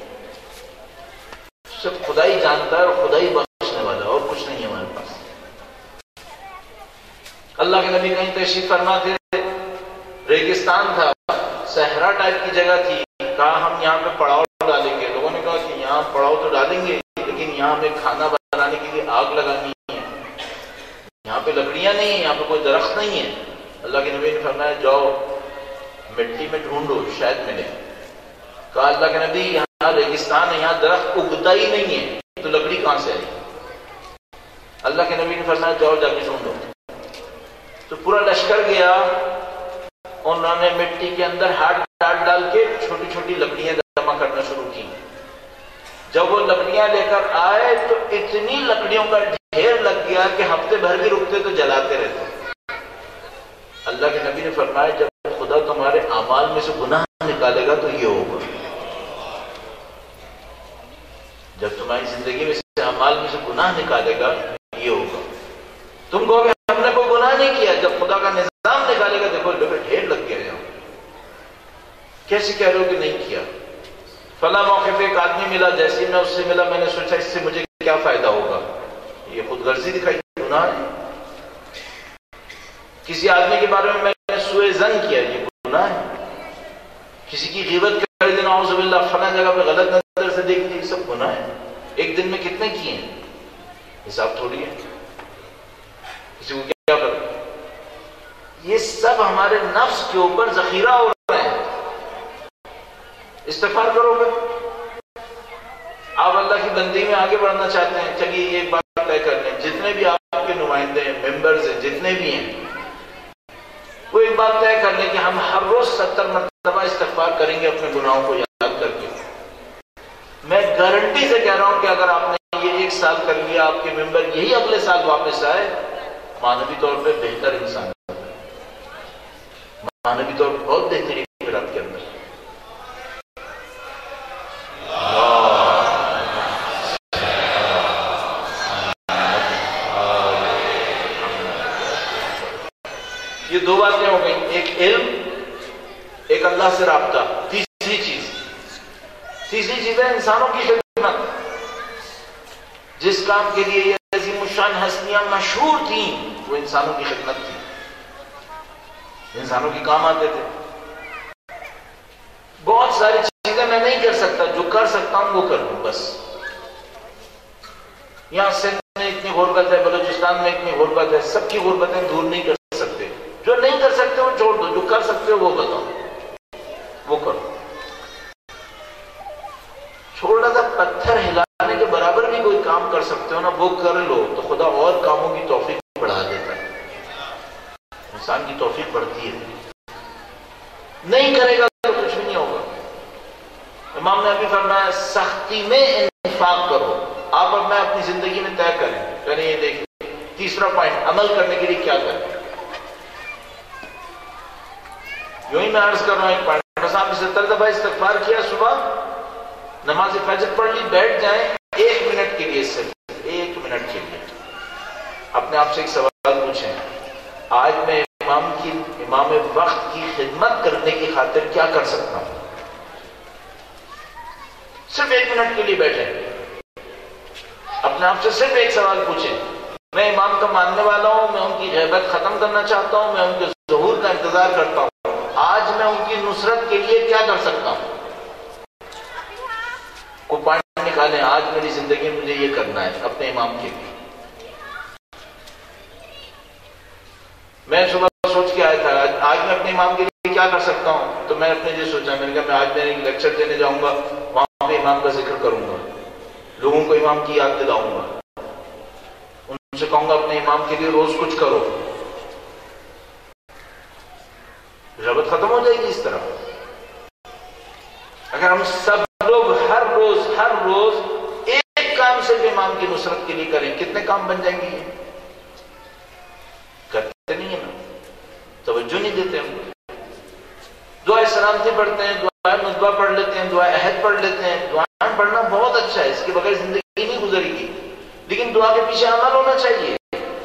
سب خدا ہی جانتا ہے اور خدا ہی بخشنے والا، اور کچھ نہیں ہے ہمارے پاس۔ اللہ کے نبی کہیں تشریف فرما تھے، ریگستان تھا، صحرا ٹائپ کی جگہ تھی، کہا ہم یہاں پہ پڑاؤ ڈالیں گے۔ لوگوں نے کہا کہ یہاں پڑاؤ تو ڈالیں گے لیکن یہاں ہمیں کھانا بنانے کے لیے آگ لگانی ہے، یہاں پہ لکڑیاں نہیں ہیں، یہاں پہ کوئی درخت نہیں ہے۔ اللہ کے نبی نے فرمایا جاؤ مٹی میں ڈھونڈو شاید ملے۔ کہا اللہ کے نبی یہاں ریگستان ہے، یہاں درخت اگتا ہی نہیں ہے تو لکڑی کہاں سے آئی؟ اللہ کے نبی نے فرمایا جاؤ جا کے ڈھونڈو۔ تو پورا لشکر گیا، انہوں نے مٹی کے اندر ہاتھ ڈال ڈال کے چھوٹی چھوٹی لکڑیاں جمع کرنا شروع کی۔ جب وہ لکڑیاں لے کر آئے تو اتنی لکڑیوں کا ڈھیر لگ گیا کہ ہفتے بھر بھی رکتے تو جلاتے رہتے۔ اللہ کے نبی نے فرمایا جب خدا تمہارے اعمال میں سے گناہ نکالے گا تو یہ ہوگا، جب تمہاری زندگی میں سے اعمال میں سے گناہ نکالے گا یہ ہوگا۔ تم کہو گے ہم نے کوئی گناہ نہیں کیا، جب خدا کا نظام نکالے گا دیکھو ڈھیر لگ گیا یہاں۔ کیسے کہہ رہے ہو کہ نہیں کیا؟ فلاں موقع پہ ایک آدمی ملا، جیسے میں اس سے ملا میں نے سوچا اس سے مجھے کیا فائدہ ہوگا، یہ خود غرضی دکھائی، گناہ ہے۔ کسی آدمی کے بارے میں میں نے سوء ظن کیا، یہ گناہ ہے۔ کسی کی غیبت کر دینا، اعوذ باللہ، فلاں جگہ پہ غلط نظر سے دیکھ لی، یہ سب گناہ ہے۔ ایک دن میں کتنے کیے ہیں حساب تھوڑی ہے، کسی کو کیا کرو، یہ سب ہمارے نفس کے اوپر ذخیرہ ہو رہا ہے۔ استغفار کرو گے، آپ اللہ کی بندی میں آگے بڑھنا چاہتے ہیں، چلیے یہ بات طے کر لیں، جتنے بھی آپ کے نمائندے ہیں، ممبرز ہیں، جتنے بھی ہیں، وہ ایک بات طے کر لیں کہ ہم ہر روز ستر مرتبہ استغفار کریں گے اپنے گناہوں کو یاد کر کے۔ میں گارنٹی سے کہہ رہا ہوں کہ اگر آپ نے یہ ایک سال کر لیا، آپ کے ممبر یہی اگلے سال واپس آئے، مانوی طور پہ بہتر انسان ہے، مانوی طور پہ بہت بہترین پھر آپ کے اندر۔ یہ دو باتیں ہو گئیں، ایک علم، ایک اللہ سے رابطہ۔ تیسری چیز تیسری چیز ہے انسانوں کی خدمت۔ جس کام کے لیے یہ عظیم الشان ہستیاں مشہور تھیں وہ انسانوں کی خدمت تھی، انسانوں کے کام آتے تھے۔ بہت ساری چیزیں میں نہیں کر سکتا، جو کر سکتا ہوں وہ کر لوں بس۔ یہاں سندھ میں اتنی غربت ہے، بلوچستان میں اتنی غربت ہے، سب کی غربتیں دور نہیں کر سکتے، جو نہیں کر سکتے وہ چھوڑ دو، جو کر سکتے ہو وہ بتاؤ، وہ کرو۔ چھوڑا تھا پتھر ہلانے کے برابر بھی کوئی کام کر سکتے ہو نا، وہ کر لو تو خدا اور کاموں کی توفیق بڑھا دیتا ہے، انسان کی توفیق بڑھتی ہے۔ نہیں کرے گا تو کچھ بھی نہیں ہوگا۔ امام نے ابھی فرمایا سختی میں انفاق کرو، آپ اور میں اپنی زندگی میں طے کریں، کریں یہ دیکھیں تیسرا پوائنٹ، عمل کرنے کے لیے کیا کریں۔ یوں ہی میں عرض کر رہا ہوں، ایک پوائنٹ صاحب نے ستر دفعہ استغفار کیا، صبح نماز فجر پڑھ لی، بیٹھ جائیں ایک منٹ کے لیے، صرف ایک منٹ کے لیے اپنے آپ سے ایک سوال پوچھیں، آج میں امام کی امام وقت کی خدمت کرنے کی خاطر کیا کر سکتا ہوں؟ صرف ایک منٹ کے لیے بیٹھیں، اپنے آپ سے صرف ایک سوال پوچھیں، میں امام کا ماننے والا ہوں، میں ان کی غیبت ختم کرنا چاہتا ہوں، میں ان کے ظہور کا انتظار کرتا ہوں، آج میں ان کی نصرت کے لیے کیا کر سکتا ہوں؟ کوئی پوائنٹ نکالیں، آج میری زندگی میں مجھے یہ کرنا ہے اپنے امام کے لیے۔ میں صبح سوچ کے آیا تھا آج میں اپنے امام کے لیے کیا کر سکتا ہوں، تو میں اپنے لیے سوچا، میں نے کہا میں آج میں لیکچر دینے جاؤں گا، وہاں پہ امام کا ذکر کروں گا، لوگوں کو امام کی یاد دلاؤں گا، ان سے کہوں گا اپنے امام کے لیے روز کچھ کرو۔ غیبت ختم ہو جائے گی اس طرح۔ اگر ہم سب لوگ ہر روز ہر روز ایک کام صرف امام کی نصرت کے لیے کریں، کتنے کام بن جائیں گے؟ یہ کرتے نہیں ہیں نا، توجہ نہیں دیتے ہم۔ دعائے سلامتی پڑھتے ہیں، دعائے نطبہ پڑھ لیتے ہیں، دعائے عہد پڑھ لیتے ہیں، دعائیں پڑھنا بہت اچھا ہے، اس کے بغیر زندگی نہیں گزرے گی، لیکن دعا کے پیچھے عمل ہونا چاہیے۔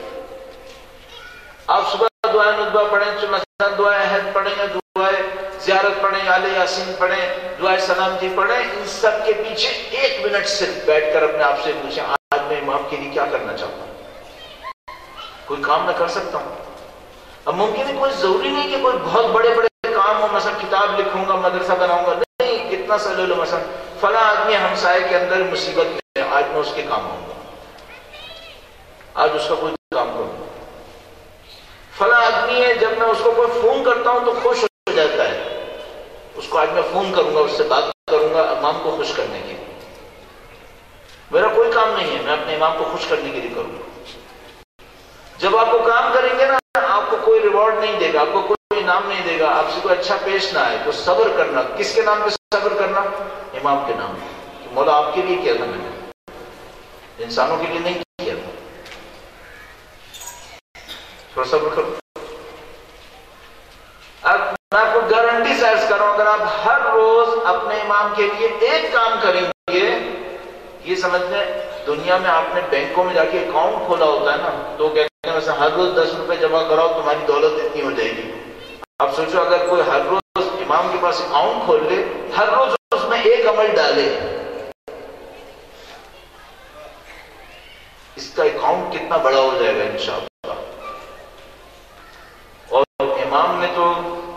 آپ صبح دعائے نطبہ پڑھیں، مثلا دعائے عہد پڑھیں یا دعائے زیارت پڑھیں یا آل یاسین پڑھیں، دعائے سلامتی پڑھیں، ان سب کے پیچھے ایک منٹ صرف بیٹھ کر اپنے آپ سے پوچھیں آج میں امام کے لیے کیا کرنا چاہتا ہوں، کوئی کام میں کر سکتا ہوں؟ اب ممکن ہے کوئی ضروری نہیں کہ کوئی بہت بڑے بڑے کام ہو، مثلا کتاب لکھوں گا، مدرسہ بناؤں گا، نہیں، کتنا سا لے لو، مثلا فلاں آدمی ہمسائے کے اندر مصیبت میں ہے، آج میں اس کے کام ہوں گا، آج اس کا کوئی کام کروں گا۔ فلاں آدمی ہے، جب میں اس کو کوئی فون کرتا ہوں تو خوش ہو جاتا ہے، اس کو آج میں فون کروں گا، اس سے بات کروں گا امام کو خوش کرنے کے لیے۔ میرا کوئی کام نہیں ہے، میں اپنے امام کو خوش کرنے کے لیے کروں گا۔ جب آپ کو کام کریں گے نا، آپ کو کوئی ریوارڈ نہیں دے گا، آپ کو کوئی انعام نہیں دے گا، آپ سے کوئی اچھا پیش نہ آئے، تو صبر کرنا، کس کے نام پہ صبر کرنا؟ امام کے نام پہ۔ مولا آپ کے لیے کیا تھا، میں نے انسانوں کے لیے نہیں کیا تھا، تھوڑا صبر کرو۔ اب میں آپ کو گارنٹی سے عرض کر رہا ہوں، اگر آپ ہر روز اپنے امام کے لیے ایک کام کریں گے، یہ سمجھ لیں دنیا میں آپ نے بینکوں میں جا کے اکاؤنٹ کھولا ہوتا ہے نا، تو کہتے ہیں ویسے ہر روز دس روپے جمع کراؤ تمہاری دولت اتنی ہو جائے گی۔ آپ سوچو اگر کوئی ہر روز امام کے پاس اکاؤنٹ کھول لے، ہر روز اس میں ایک عمل ڈالے، اس کا اکاؤنٹ کتنا بڑا ہو جائے گا انشاءاللہ۔ اور امام نے تو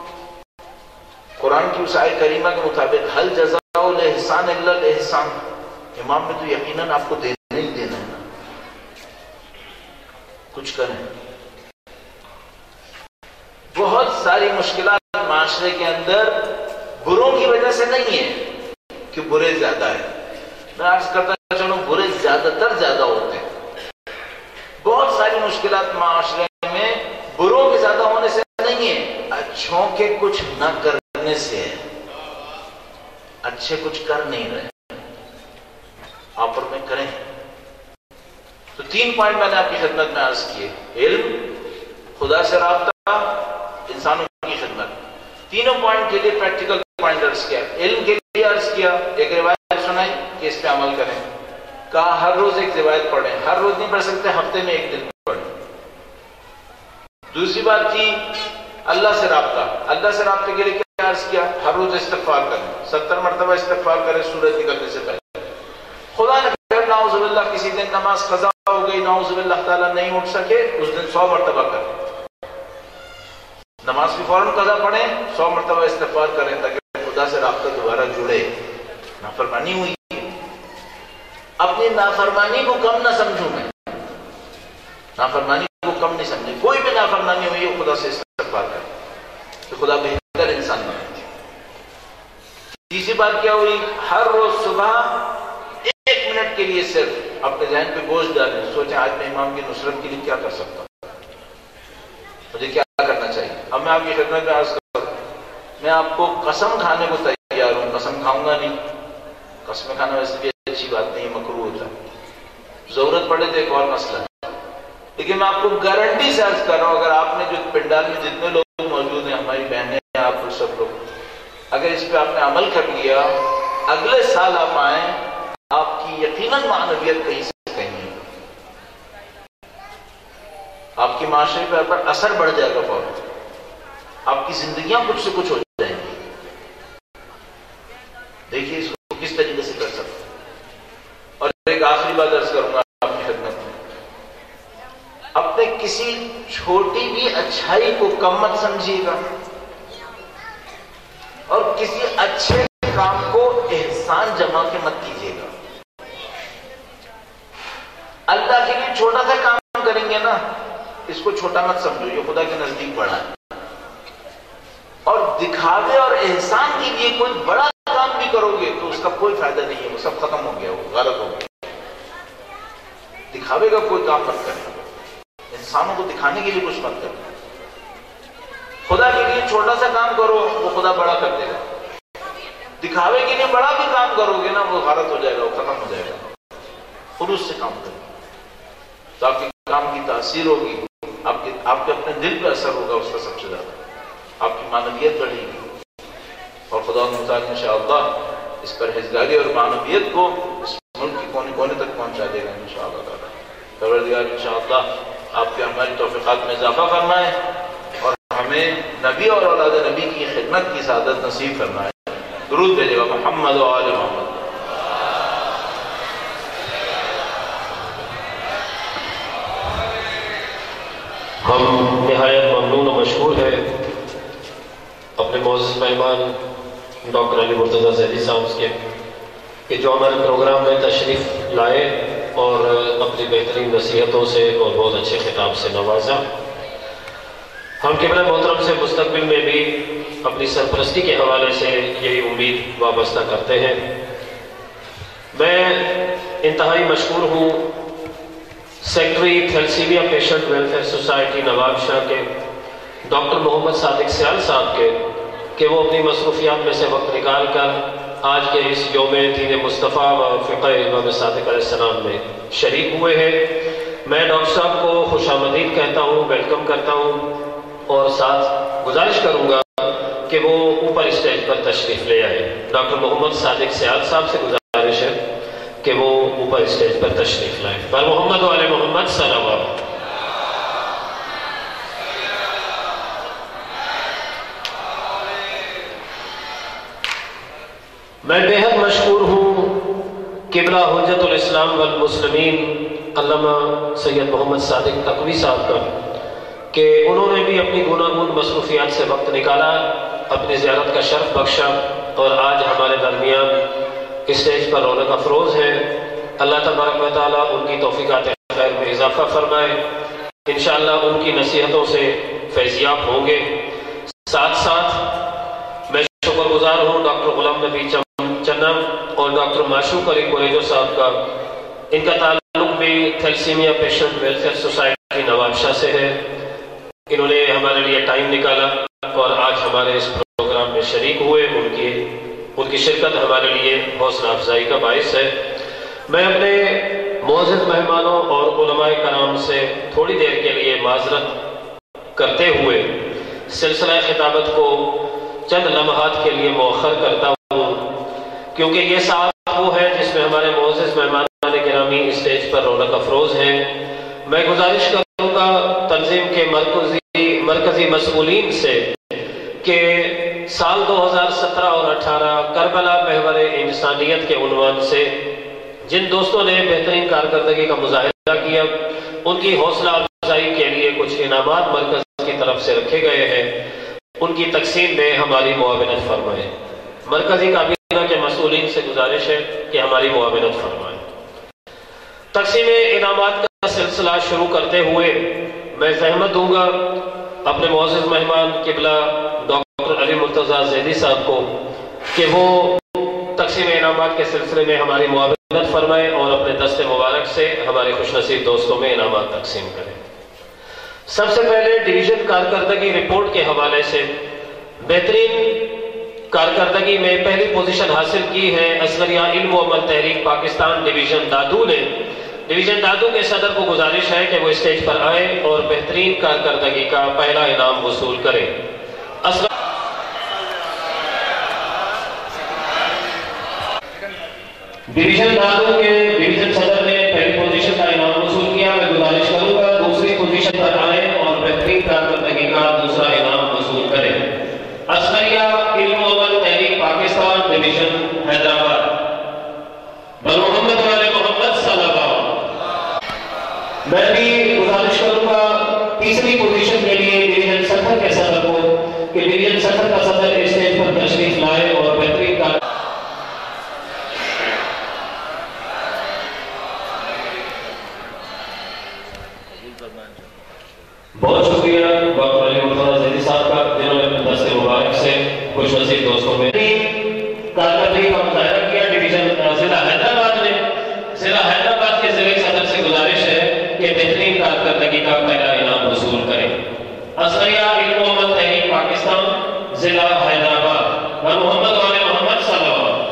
قرآن کی اس آیت کریمہ کے مطابق حل جزاء الاحسان الا الاحسان، امام نے تو یقیناً آپ کو دینا ہی دینا ہے نا، کچھ کریں۔ بہت ساری مشکلات معاشرے کے اندر بروں کی وجہ سے نہیں ہے کہ برے زیادہ ہیں، میں عرض کرتا چلوں برے زیادہ تر زیادہ ہوتے ہیں۔ بہت ساری مشکلات معاشرے میں بروں کے زیادہ ہونے سے نہیں ہے، اچھوں کے کچھ نہ کرنے سے ہے، اچھے کچھ کر نہیں رہے، آپ اور میں کریں۔ تو تین پوائنٹ میں نے آپ کی خدمت میں عرض کیے، علم، خدا سے رابطہ، انسانوں کی خدمت۔ تینوں پوائنٹ کے لیے پریکٹیکل پوائنٹ عرض کیا، علم کے لیے عرض کیا، ایک روایت سنائی کہ اس پہ عمل کریں، کہا ہر روز ایک روایت پڑھیں، ہر روز نہیں پڑھ سکتے ہفتے میں ایک دن پڑھیں۔ دوسری بات تھی اللہ سے رابطہ، اللہ سے رابطے کے لیے کیا عرض کیا، ہر روز استغفار کریں، ستر مرتبہ استغفار کریں سورج نکلنے سے پہلے۔ خدا نے کہا نعوذ باللہ کسی دن نماز قضا ہو گئی، نعوذ باللہ تعالیٰ نہیں اٹھ سکے، اس دن سو مرتبہ کریں، نماز کی فوراً قضا پڑھیں، سو مرتبہ استغفار کریں تاکہ خدا سے رابطہ دوبارہ جڑے۔ نافرمانی ہوئی، اپنی نافرمانی کو کم نہ سمجھوں میں، نافرمانی کو کم نہیں سمجھے. کوئی بھی نافرمانی ہوئی ہے خدا سے استغفار کرے کہ خدا بہتر انسان بنائے. تیسری بات کیا ہوئی؟ ہر روز صبح ایک منٹ کے لیے صرف اپنے ذہن پہ بوجھ ڈالیں, سوچیں آج میں امام کی نصرت کے لیے کیا کر سکتا ہوں, مجھے کیا کرنا چاہیے. اب میں آپ کی خدمت میں عرض کروں, میں آپ کو قسم کھانے کو تیار ہوں, قسم کھاؤں گا نہیں. قسم کھانا ویسے بھی اچھی بات نہیں ہے, مکروہ ہوتا ہے. ضرورت پڑے تو ایک اور مسئلہ ہے, لیکن میں آپ کو گارنٹی سے عرض کر رہا ہوں, اگر آپ نے جو پنڈال میں جتنے لوگ موجود ہیں, ہماری بہنیں ہیں, آپ سب لوگ, اگر اس پہ آپ نے عمل کر لیا, اگلے سال آپ آئیں, آپ کی یقیناً معنویت کہیں سے کہیں, آپ کی معاشرے پر پر اثر بڑھ جائے گا فوراً, آپ کی زندگیاں کچھ سے کچھ ہو جائیں گی. دیکھیے اس کو کس طریقے سے کر سکتے. اور ایک آخری بات عرض کروں گا آپ کی خدمت میں, اپنے کسی چھوٹی بھی اچھائی کو کم مت سمجھیے گا, اور کسی اچھے کام کو احسان جما کے مت کیجیے گا. اللہ کے لیے چھوٹا سا کام کریں گے نا, اس کو چھوٹا مت سمجھو, یہ خدا کے نزدیک بڑا ہے. اور دکھاوے اور احسان کے لیے کوئی بڑا کام بھی کرو گے تو اس کا کوئی فائدہ نہیں ہے, وہ سب ختم ہو گیا, وہ غلط ہو گیا. دکھاوے کا کوئی کام مت کریں, انسانوں کو دکھانے کے لیے کچھ مت کریں. خدا کے لیے چھوٹا سا کام کرو, وہ خدا بڑا کر دے گا. دکھاوے کے لیے بڑا بھی کام کرو گے نا, وہ غلط ہو جائے گا, وہ ختم ہو جائے گا. خلوص سے کام کریں تو آپ کے کام کی تاثیر ہوگی, آپ کے آپ کے اپنے دل پہ اثر ہوگا اس کا سب سے زیادہ, آپ کی معنویت بڑھے گی, اور خدا متعال انشاءاللہ اس پرہیزگاری اور معنویت کو اس ملک کے کونے کونے تک پہنچا دے گا انشاءاللہ تعالی. پروردگار انشاءاللہ آپ کے ہماری توفیقات میں اضافہ فرمائے, اور ہمیں نبی اور اولاد نبی کی خدمت کی سعادت نصیب فرمائے. درود بھیجے گا محمد و آل محمد. ہم نہایت ممنون و مشہور ہیں اپنے معزز مہمان ڈاکٹر علی مرتضیٰ ذیلی صاحب کے, کہ جو ہمارے پروگرام میں تشریف لائے اور اپنی بہترین نصیحتوں سے اور بہت اچھے خطاب سے نوازا. ہم قبلہ محترم سے مستقبل میں بھی اپنی سرپرستی کے حوالے سے یہی امید وابستہ کرتے ہیں. میں انتہائی مشکور ہوں secretary thalassaemia patient welfare society Nawab Shah کے ڈاکٹر محمد صادق سیال صاحب کے, کہ وہ اپنی مصروفیات میں سے وقت نکال کر آج کے اس یوم دین مصطفیٰ و فقہ امام صادق علیہ السلام میں شریک ہوئے ہیں. میں ڈاکٹر صاحب کو خوش آمدید کہتا ہوں, ویلکم کرتا ہوں, اور ساتھ گزارش کروں گا کہ وہ اوپر اسٹیج پر تشریف لے آئے. ڈاکٹر محمد صادق سیال صاحب سے گزارش ہے کہ وہ اوپر اسٹیج پر تشریف لائیں. بر محمد و آل محمد صلوات. میں بے حد مشکور ہوں قبلہ حجت الاسلام والمسلمین علامہ سید محمد صادق تقوی صاحب کا, کہ انہوں نے بھی اپنی گوناگون مصروفیات سے وقت نکالا, اپنی زیارت کا شرف بخشا, اور آج ہمارے درمیان اسٹیج پر رونق افروز ہے. اللہ تبارک و تعالیٰ ان کی توفیقات خیر میں اضافہ فرمائے, انشاءاللہ ان کی نصیحتوں سے فیضیاب ہوں گے. ساتھ ساتھ میں شکر گزار ہوں ڈاکٹر غلام نبی چنم اور ڈاکٹر معشوق علی کوریجو صاحب کا. ان کا تعلق بھی thalassaemia patient welfare society Nawab Shah سے ہے. انہوں نے ہمارے لیے ٹائم نکالا اور آج ہمارے اس پروگرام میں شریک ہوئے. ان کی ان کی شرکت ہمارے لیے حوصلہ افزائی کا باعث ہے. میں اپنے معزز مہمانوں اور علماء کرام سے تھوڑی دیر کے لیے معذرت کرتے ہوئے سلسلہ خطابت کو چند لمحات کے لیے مؤخر کرتا ہوں، کیونکہ یہ ساتھ وہ ہے جس میں ہمارے معزز مہمان گرامی اسٹیج پر رونق افروز ہیں. میں گزارش کروں گا تنظیم کے مرکزی مرکزی مسئولین سے کہ سال دو ہزار سترہ اور اٹھارہ کربلا محور انسانیت کے عنوان سے جن دوستوں نے بہترین کارکردگی کا مظاہرہ کیا، ان کی حوصلہ افزائی کے لیے کچھ انعامات مرکز کی طرف سے رکھے گئے ہیں. ان کی تقسیم میں ہماری معاونت فرمائیں. مرکزی کابینہ کے مسئولین سے گزارش ہے کہ ہماری معاونت فرمائیں. تقسیم انعامات کا سلسلہ شروع کرتے ہوئے میں زحمت دوں گا اپنے معزز مہمان قبلہ ڈاکٹر علی مرتضیٰ زیدی صاحب کو کہ وہ تقسیم انعامات کے سلسلے میں ہماری معاونت فرمائے اور اپنے دست مبارک سے ہمارے خوش نصیب دوستوں میں انعامات تقسیم کریں۔ سب سے پہلے ڈویژن کارکردگی رپورٹ کے حوالے سے بہترین کارکردگی میں پہلی پوزیشن حاصل کی ہے اصغریہ علم و عمل تحریک پاکستان ڈویژن دادو نے۔ ڈویژن دادو کے صدر کو گزارش ہے کہ وہ اسٹیج پر آئے اور بہترین کارکردگی کا پہلا انعام وصول کریں۔ ڈویژن دادو کے ڈویژن صدر نے پہلی پوزیشن کا انعام وصول کیا۔ میں گزارش کروں گا دوسری پوزیشن پر آئے اور بہترین کارکردگی کا دوسرا انعام وصول کریں۔ اصغریہ علم و عمل تحریک پاکستان ڈویژن حیدرآباد، بنو محمد والے محمد صلی اللہ علیہ وسلم۔ میں بھی گزارش کروں گا تیسری پوزیشن کے لیے ڈویژن سطر کے صدر کو کہ ڈویژن سطر کا صدر اسٹیج پر تشریف لائے اور بہترین کا بہت شکریہ ڈاکٹر علی مرتضیٰ زیدی صاحب کا جنہوں نے اپنے دست مبارک سے خوش نصیب دوستوں میں کارکردگی کا مظاہرہ کیا۔ ڈویژن ضلع حیدرآباد نے ضلع حیدرآباد کے ضلعی صدر سے گزارش ہے کہ بہترین کارکردگی کا پہلا انعام وصول کریں۔ اصغریہ علم و عمل تحریک پاکستان ضلع حیدرآباد، بنو محمد والے محمد صلی اللہ علیہ وسلم۔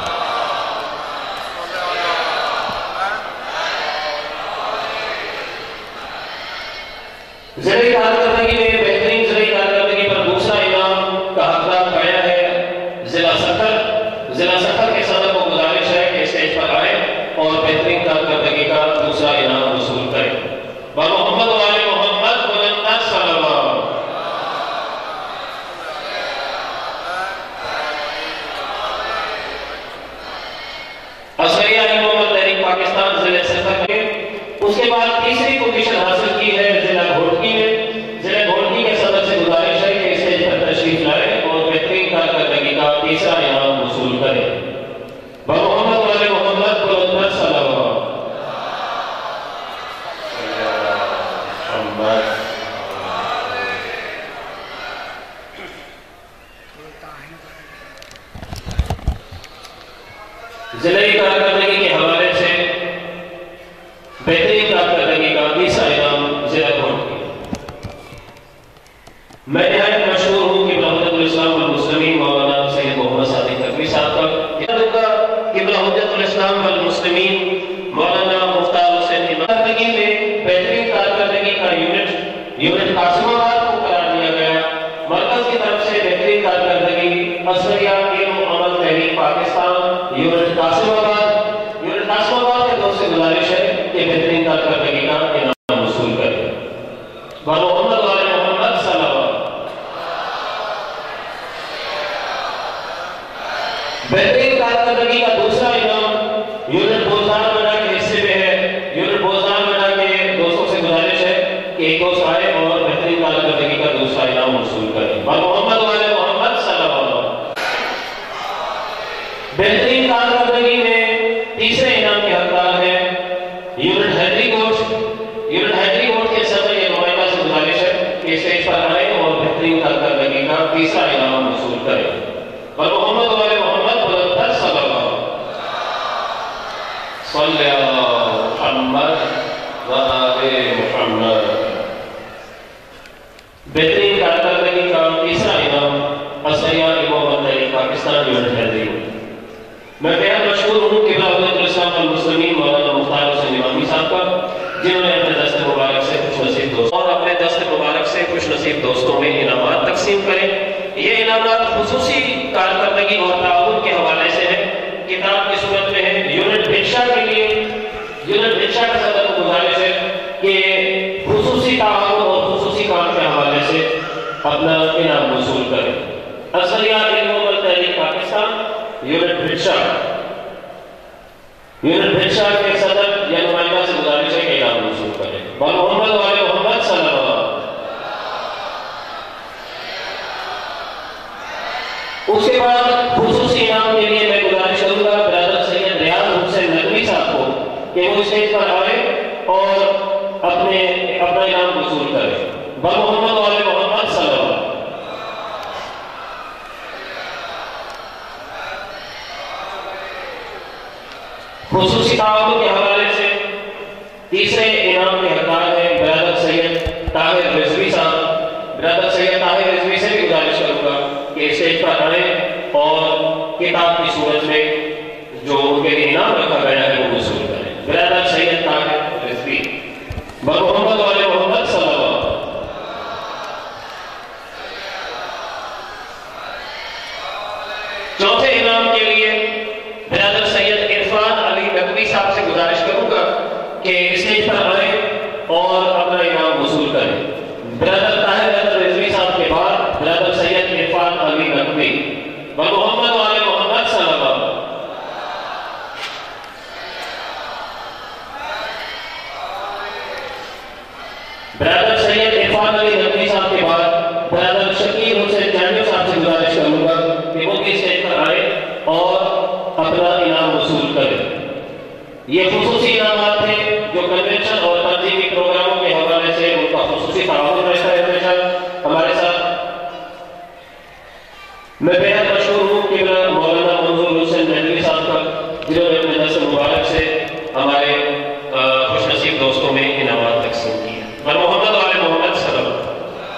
ضلعی کارکردگی میں بہترین ضلعی کارکردگی پر دوسرا انعام کا حقدار پایا ہے ضلع سکھر۔ ضلع سکھر کے صدر کو گزارش ہے کہ اسٹیج پر آئے اور بہترین کارکردگی کا دوسرا انعام وصول کریں۔ بنو محمد والے محمد بلند صلی اللہ علیہ وسلم۔ اصغریہ علم و عمل تحریک پاکستان ضلع سکھر میں اس کے بعد تیسری پوزیشن حاصل کی ہے ضلع گھوٹکی میں۔ ضلع گھوٹکی کے صدر سے گزارش ہے کہ اسٹیج پر تشریف لائے اور بہترین کارکردگی کا تیسرا انعام وصول کریں۔ بنو محمد والے محمد بلند صلی اللہ علیہ وسلم۔ ضلعی کارکردگی کے حوالے سے بہترین کارکردگی کا تیسرا انعام ضلع گھوٹکی۔ میں نہایت مشہور ہوں قبلہ حجت الاسلام والمسلمین مولانا سید محمد صادق تقوی صاحب کا قبلہ حجت الاسلام والمسلمین مولانا مختار حسین امام۔ کارکردگی میں بہترین کارکردگی کا یونٹ یونٹ قاسم آباد کو قرار دیا گیا۔ مرکز کی طرف سے بہترین کارکردگی اصغریہ علم و عمل تحریک پاکستان یونٹ قاسم آباد۔ یونٹ قاسم آباد کے دوست سے گزارش ہے کہ بہترین کارکردگی کا انعام وصول کریں۔ بنو محمد والے محمد صلی اللہ علیہ وسلم۔ بہترین کارکردگی کا دوسرا انعام یونٹ بوزدار منڈا کے حصے میں ہے۔ یونٹ بوزدار منڈا کے دوستوں سے گزارش ہے کہ ایک دوست آئے اور بہترین کارکردگی کا دوسرا انعام وصول کریں۔ بنو محمد والے محمد صلی اللہ علیہ وسلم۔ بہترین کارکردگی میں تیسرے انعام کے حقدار ہیں یونٹ حیدری کوٹ۔ یونٹ حیدری کوٹ کے صدر یہ نمائندہ سے گزارش ہے کہ اسٹیج پر آئے اور بہترین کارکردگی کا تیسرا انعام وصول کریں۔ بنو محمد والے محمد بلند صلی اللہ علیہ وسلم۔ صلی اللہ محمد و آل محمد۔ بہترین کارکردگی کا تیسرا انعام اصغریہ علم و عمل تحریک پاکستان یونٹ حیدری۔ میں بہت مشہور ہوں قبلہ حجت الاسلام والمسلمین مولانا مختار حسین امامی صاحب کا جنہوں نے اپنے دست مبارک سے خوش نصیب دوستوں اور اپنے دست مبارک سے خوش نصیب دوستوں میں انعامات تقسیم کریں۔ یہ انعامات خصوصی کارکردگی اور تعاون کے حوالے سے ہیں، کتاب کی صورت میں ہے۔ یونٹ بھکشا کے لیے یونٹ بھکشا کے صدر کو گزارش ہے کہ خصوصی تعاون اور خصوصی کام کے حوالے سے اپنا انعام وصول کریں۔ اصغریہ علم و عمل تحریک پاکستان یونٹ بھکشا یونٹ بھکشا کے صدر یا نمائندہ سے گزارش ہے کہ انعام وصول کریں۔ بنو محمد والے محمد صلی اللہ علیہ وسلم۔ اس کے بعد خصوصی انعام کے لیے میں گزارش کروں گا برادر سید ریاض حسین نقوی صاحب کو کہ وہ اسٹیج پر آئے اور اپنے اپنا انعام وصول کریں۔ خصوصی تعاون کے حوالے سے تیسرے انعام کے حقدار ہیں برادر سید طاہر رضوی صاحب۔ برادر سید طاہر رضوی سے بھی گزارش کروں گا کہ اسٹیج پر آئیں اور کتاب کی صورت میں جو ان کے لیے انعام رکھا گیا ہے وہ وصول کریں۔ برادر سید طاہر رضوی محمد والے محمد صلی اللہ علیہ وسلم۔ چوتھے انعام کے لیے برادر سید عرفان علی نقوی صاحب سے گزارش کروں گا کہ اسٹیج پر آئیں اور اپنا انعام وصول کریں۔ برادر طاہر رضوی صاحب کے بعد برادر سید عرفان علی نقوی محمد والے محمد صلی اللہ علیہ وسلم۔ برادر سید عرفان علی نقوی صاحب کے بعد برادر شکیل حسین جانیو صاحب سے گزارش کروں گا کہ وہ بھی اسٹیج پر آئے اور اپنا انعام وصول کریں۔ یہ خصوصی انعامات ہیں جو کنونشن اور تنظیمی پروگراموں کے حوالے سے ان کا خصوصی تعاون رہتا ہے ہمیشہ ہمارے ساتھ۔ میں بہت مشہور ہوں کہ مولانا منظور حسین مہدوی صاحب کا جنہوں نے اپنے درس مبارک سے ہمارے خوش نصیب دوستوں میں انعامات تقسیم کیے۔ اور محمد والے محمد صلی اللہ علیہ وسلم۔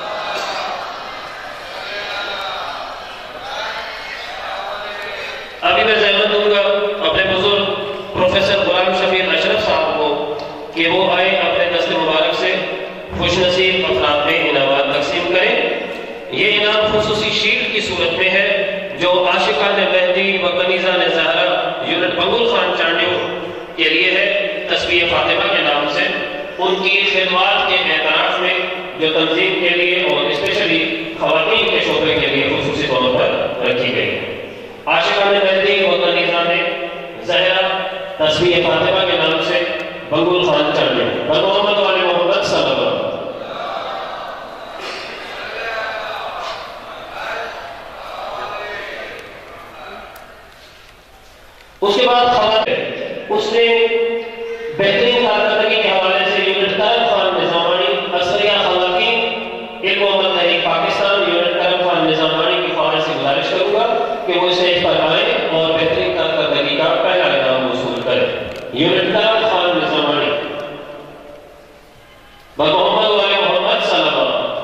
ابھی میں زحمت دوں گا اپنے بزرگ پروفیسر غلام شبیر اشرف صاحب کو کہ وہ آئے اپنے دست مبارک سے خوش نصیب افراد میں انعامات تقسیم کریں۔ یہ انعام خصوصی شیلڈ کی صورت میں ہے جو عاشقان مہدی و کنیزان زہرا یونٹ بنگل خان چانڈیو کے لیے ہے، تصویر فاطمہ کے نام سے۔ ان کی خدمات کے اعتراف میں جو تنظیم کے لیے اور اسپیشلی خواتین کے شعبے کے لیے خصوصی طور پر رکھی گئی ہے۔ عاشقان مہدی و کنیزان زہرا تصویر فاطمہ کے نام سے بنگل خان چانڈیو بر محمد والے محمد صلی اللہ علیہ وسلم۔ اس کے بعد خواتین اس نے بہترین کارکردگی کے حوالے سے یونٹ کرم خان نظامانی اصلیہ خواتین علم و عمل تحریک پاکستان یونٹ کرم خان نظامانی کی فوراً سے گزارش کروں گا کہ وہ اسٹیج پر آئیں اور بہترین کارکردگی کا پہلا انعام وصول کریں۔ یونٹ کرم خان نظامانی محمد والے محمد صلی اللہ علیہ وسلم۔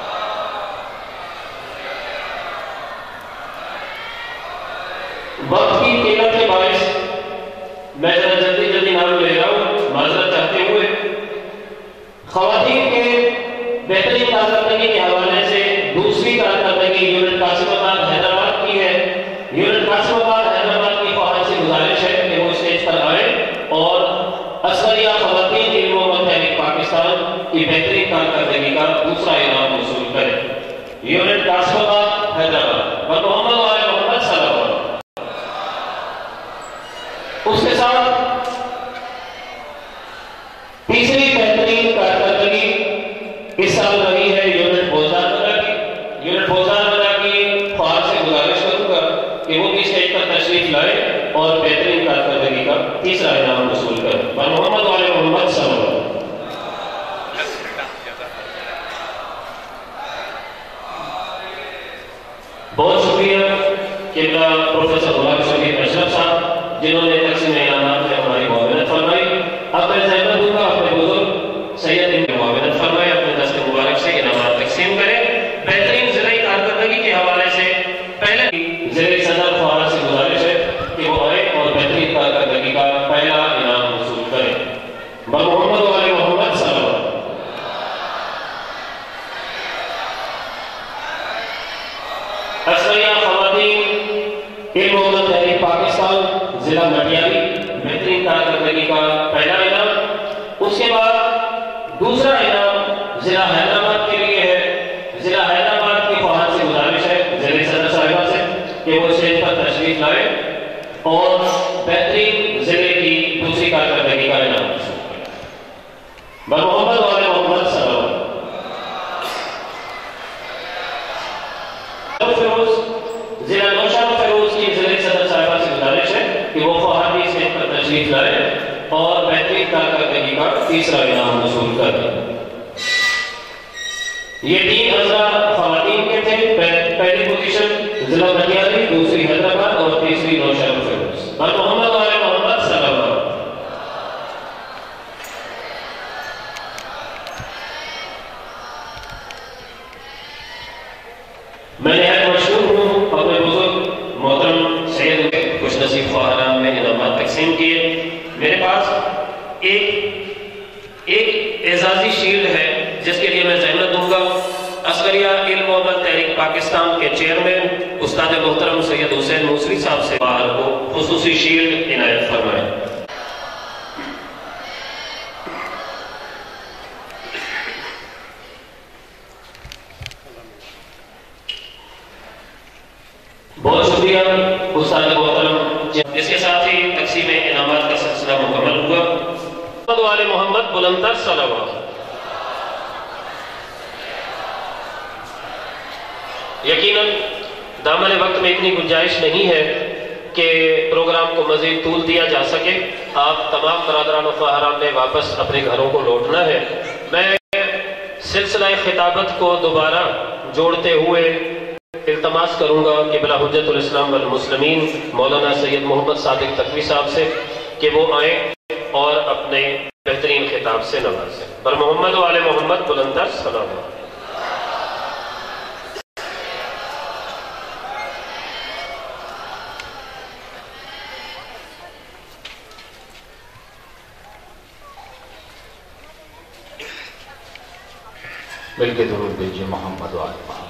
وقت کی قلت کے باعث میں ذرا جلدی جلدی نام لے رہا ہوں، معذرت چاہتے ہوئے۔ خواتین کے بہترین کارکردگی کے حوالے سے دوسری کارکردگی یونٹ قاسم آباد حیدرآباد کی ہے۔ یونٹ قاسم آباد حیدرآباد کی فوراً سے گزارش ہے کہ وہ اسٹیج پر آئیں اور اصغریہ خواتین علم و عمل تحریک پاکستان کی بہترین کارکردگی کا دوسرا انعام وصول کریں۔ یونٹ قاسم آباد حیدرآباد اور محمد والے محمد صلی اللہ علیہ وسلم۔ اس کے ساتھ تیسری بہترین کارکردگی اس سال رہی ہے یونٹ بوزدار بنا کی۔ یونٹ بوزدار بنا کی فوراً سے گزارش کروں گا کہ وہ بھی اسٹیج پر تشریف لائیں اور بہترین کارکردگی کا تیسرا انعام وصول کریں۔ اور محمد والے محمد صلی اللہ علیہ وسلم۔ بہت شکریہ قبلہ پروفیسر غلام شبیر اشرف صاحب جنہوں نے تقسیم انعامات میں ہماری معاونت فرمائی۔ اب میں زحمت دوں گا اپنے بزرگ سید ان کی معاونت فرمائے، اپنے دست مبارک سے انعامات تقسیم کریں۔ بہترین زرعی کارکردگی کے حوالے سے پہلے زرعی صدر فوراً سے گزارش ہے کہ وہ آئے اور بہترین کارکردگی کا پہلا انعام وصول کریں۔ بر محمد والے محمد صلی اللہ علیہ وسلم۔ اصغریہ خواتین علم و عمل تحریک پاکستان ضلع مٹیالی بہترین کارکردگی کا پہلا انعام۔ اس کے بعد دوسرا انعام ضلع حیدرآباد کے لیے ہے۔ ضلع حیدرآباد کی فوراً سے گزارش ہے ضلع صدر صاحبہ سے کہ وہ اسٹیج پر تشریف لائیں اور بہترین ضلع کی دوسری کارکردگی کا انعام حاصل کریں۔ بر محمد والے محمد صلی اللہ علیہ وسلم۔ فیروز ضلع نوشہر فیروز کی ضلع صدر صاحبہ سے گزارش ہے کہ وہ فوراً اسٹیج پر تشریف لائیں اور بہترین کارکردگی کا تیسرا انعام وصول کریں۔ یہ تین اعضاء خواتین کے تھے، پہلی پوزیشن ضلع مٹیالی، دوسری حیدرآباد اور تیسری نوشہر فیروز۔ اور محمد والے محمد صلی اللہ علیہ وسلم۔ میں نہایت مشہور ہوں اپنے بزرگ محترم سید خوش نصیب خواہران میں انعامات تقسیم کیے. میرے پاس ایک ایک اعزازی شیلڈ ہے جس کے لیے میں زحمت دوں گا. عسکریہ علم و عمل تحریک پاکستان کے چیئرمین استاد محترم سید حسین موسوی صاحب سے باہر کو خصوصی شیلڈ عنایت فرمائیں. بہت شکریہ استاد محترم. اس کے ساتھ ہی تقسیم انعامات کا سلسلہ مکمل ہوا. محمد وآل محمد بلندر صلوات. یقیناً دامن وقت میں اتنی گنجائش نہیں ہے کہ پروگرام کو مزید طول دیا جا سکے. آپ تمام برادران و خواہران نے واپس اپنے گھروں کو لوٹنا ہے. میں سلسلہ خطابت کو دوبارہ جوڑتے ہوئے التماس کروں گا قبلہ حجت الاسلام والمسلمین مولانا سید محمد صادق تقوی صاحب سے کہ وہ آئیں اور اپنے بہترین خطاب سے نوازیں. بر محمد و آل محمد بلندر صلوات. مل کے درود بھیجیے محمد و آل محمد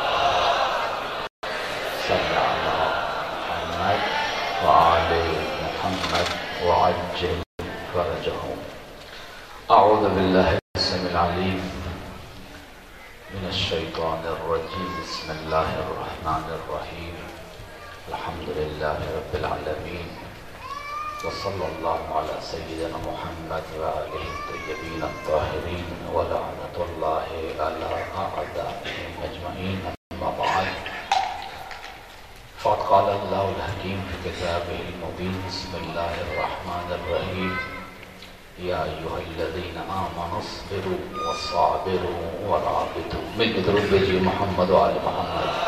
صلی اللہ محمد وآل محمد وعجل فرجهم. اعوذ باللہ السمیع العلیم من الشیطان الرجیم. بسم اللہ الرحمن الرحیم. الحمد للہ رب العالمین وصلی اللہ علی سیدنا محمد وآلہ الطیبین الطاہرین ولعنۃ اللہ علی اعدائهم اجمعین. اما بعد فقد قال اللہ الحکیم فی کتابہ المبین. بسم اللہ الرحمن الرحیم. یا ایھا الذین آمنوا اصبروا وصابروا ورابطوا. مل کے درود بھیجیے محمد و آل محمد.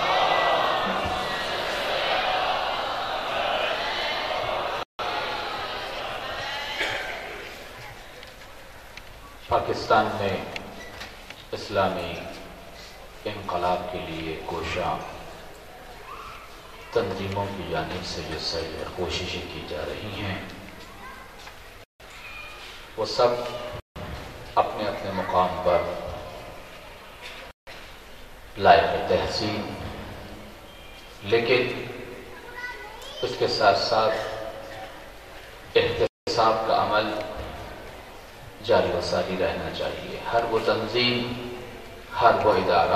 پاکستان میں اسلامی انقلاب کے لیے کوشاں تنظیموں کی جانب سے جو ساری کوششیں کی جا رہی ہیں وہ سب اپنے اپنے مقام پر لائق تحسین، لیکن اس کے ساتھ ساتھ احتساب کا عمل جاری و ساری رہنا چاہیے. ہر وہ تنظیم، ہر وہ ادارہ،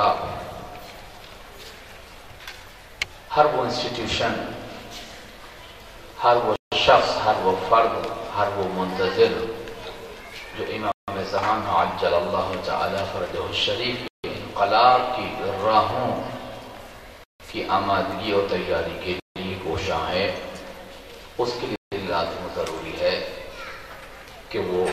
ہر وہ انسٹیٹیوشن، ہر وہ شخص، ہر وہ فرد، ہر وہ منتظر جو امام زمان عجل اللہ تعالی فرجہ الشریف کے انقلاب کی راہوں کی آمادگی اور تیاری کے لیے کوشاں ہے، اس کے لیے لازم و ضروری ہے کہ وہ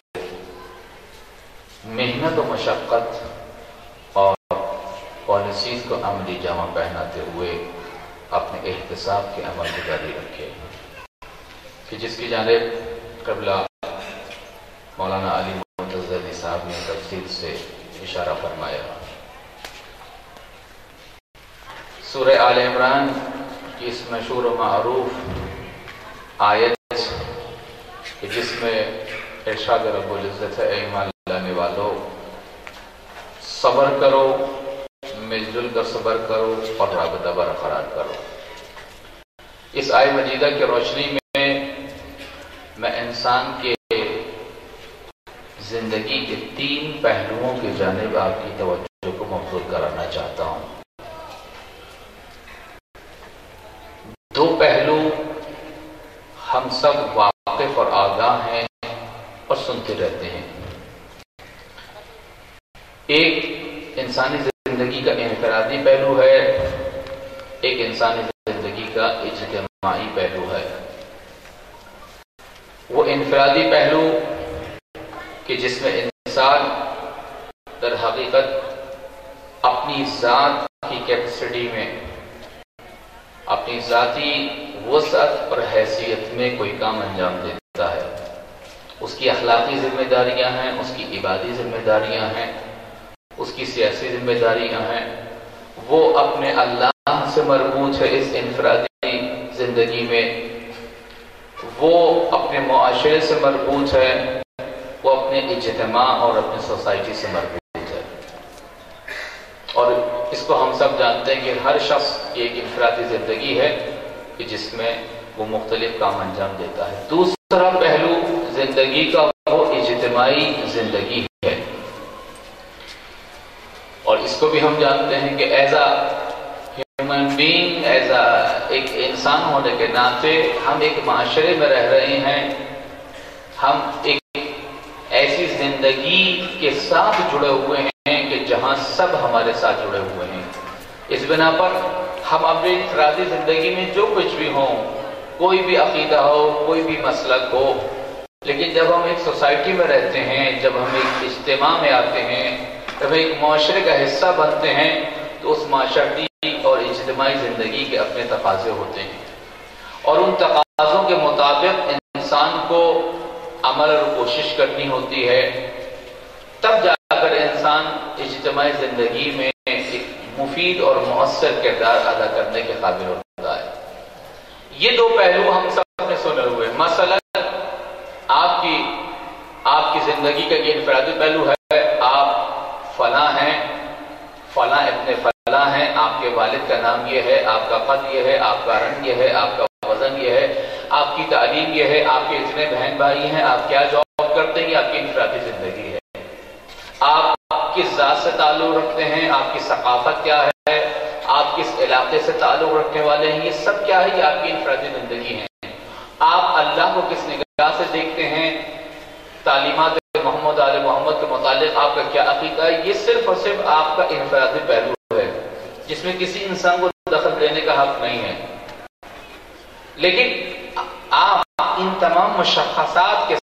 محنت و مشقت اور پالیسیز کو عملی جامہ پہناتے ہوئے اپنے احتساب کے عمل کو جاری رکھے کہ جس کی جانب قبلہ مولانا علی منتظر صاحب نے تفصیل سے اشارہ فرمایا. سورہ آل عمران کی اس مشہور و معروف آیت کہ جس میں ارشاد رب العزت ہے، اے ایمان لانے والو صبر کرو، مل جل کر صبر کرو اور رابطہ برقرار کرو. اس آیت مجیدہ کی روشنی میں میں انسان کے زندگی کے تین پہلوؤں کی جانب آپ کی توجہ کو مبذول کرانا چاہتا ہوں. دو پہلو ہم سب واقف اور آگاہ ہیں اور سنتے رہتے ہیں. ایک انسانی زندگی کا انفرادی پہلو ہے، ایک انسانی زندگی کا اجتماعی پہلو ہے. وہ انفرادی پہلو کہ جس میں انسان در حقیقت اپنی ذات کی کیپیسٹی میں، اپنی ذاتی وسعت اور حیثیت میں کوئی کام انجام دیتا ہے. اس کی اخلاقی ذمہ داریاں ہیں، اس کی عبادی ذمہ داریاں ہیں، اس کی سیاسی ذمہ داریاں ہیں. وہ اپنے اللہ اللہ سے مربوط ہے اس انفرادی زندگی میں، وہ اپنے معاشرے سے مربوط ہے، وہ اپنے اجتماع اور اپنے سوسائٹی سے مربوط ہے۔ اور اس کو ہم سب جانتے ہیں کہ ہر شخص کی ایک انفرادی زندگی ہے کہ جس میں وہ مختلف کام انجام دیتا ہے۔ دوسرا پہلو زندگی کا وہ اجتماعی زندگی ہے، اور اس کو بھی ہم جانتے ہیں کہ as a human being, as a ایک انسان ہونے کے ناطے ہم ایک معاشرے میں رہ رہے ہیں، ہم ایک ایسی زندگی کے ساتھ جڑے ہوئے ہیں کہ جہاں سب ہمارے ساتھ جڑے ہوئے ہیں۔ اس بنا پر ہم اپنی انفرادی زندگی میں جو کچھ بھی ہوں، کوئی بھی عقیدہ ہو، کوئی بھی مسلک ہو، لیکن جب ہم ایک سوسائٹی میں رہتے ہیں، جب ہم ایک اجتماع میں آتے ہیں، جب ایک معاشرے کا حصہ بنتے ہیں، تو اس معاشرتی اور اجتماعی زندگی کے اپنے تقاضے ہوتے ہیں، اور ان تقاضوں کے مطابق انسان کو عمل اور کوشش کرنی ہوتی ہے، تب جا کر انسان اجتماعی زندگی میں ایک مفید اور مؤثر کردار ادا کرنے کے قابل ہوتا ہے۔ یہ دو پہلو ہم سب نے سنے ہوئے، مثلا آپ کی آپ کی زندگی کا یہ انفرادی پہلو ہے، آپ فلاں ہیں، فلاں ابن فلاں ہیں، آپ کے والد کا نام یہ ہے، آپ کا قد یہ ہے، آپ کا رنگ یہ ہے، آپ کا وزن یہ ہے، آپ کی تعلیم یہ ہے، آپ کے اتنے بہن بھائی ہیں، آپ کیا جاب کرتے ہیں، یہ آپ کی انفرادی زندگی ہے۔ آپ کس ذات سے تعلق رکھتے ہیں، آپ کی ثقافت کیا ہے، آپ کس علاقے سے تعلق رکھنے والے ہیں، یہ سب کیا ہے، یہ آپ کی انفرادی زندگی ہے۔ آپ اللہ کو کس نگاہ سے دیکھتے ہیں، تعلیمات محمد آل محمد کے متعلق آپ کا کیا عقیدہ ہے، یہ صرف اور صرف آپ کا انفرادی پہلو ہے، جس میں کسی انسان کو دخل دینے کا حق نہیں ہے۔ لیکن آپ ان تمام مشخصات کے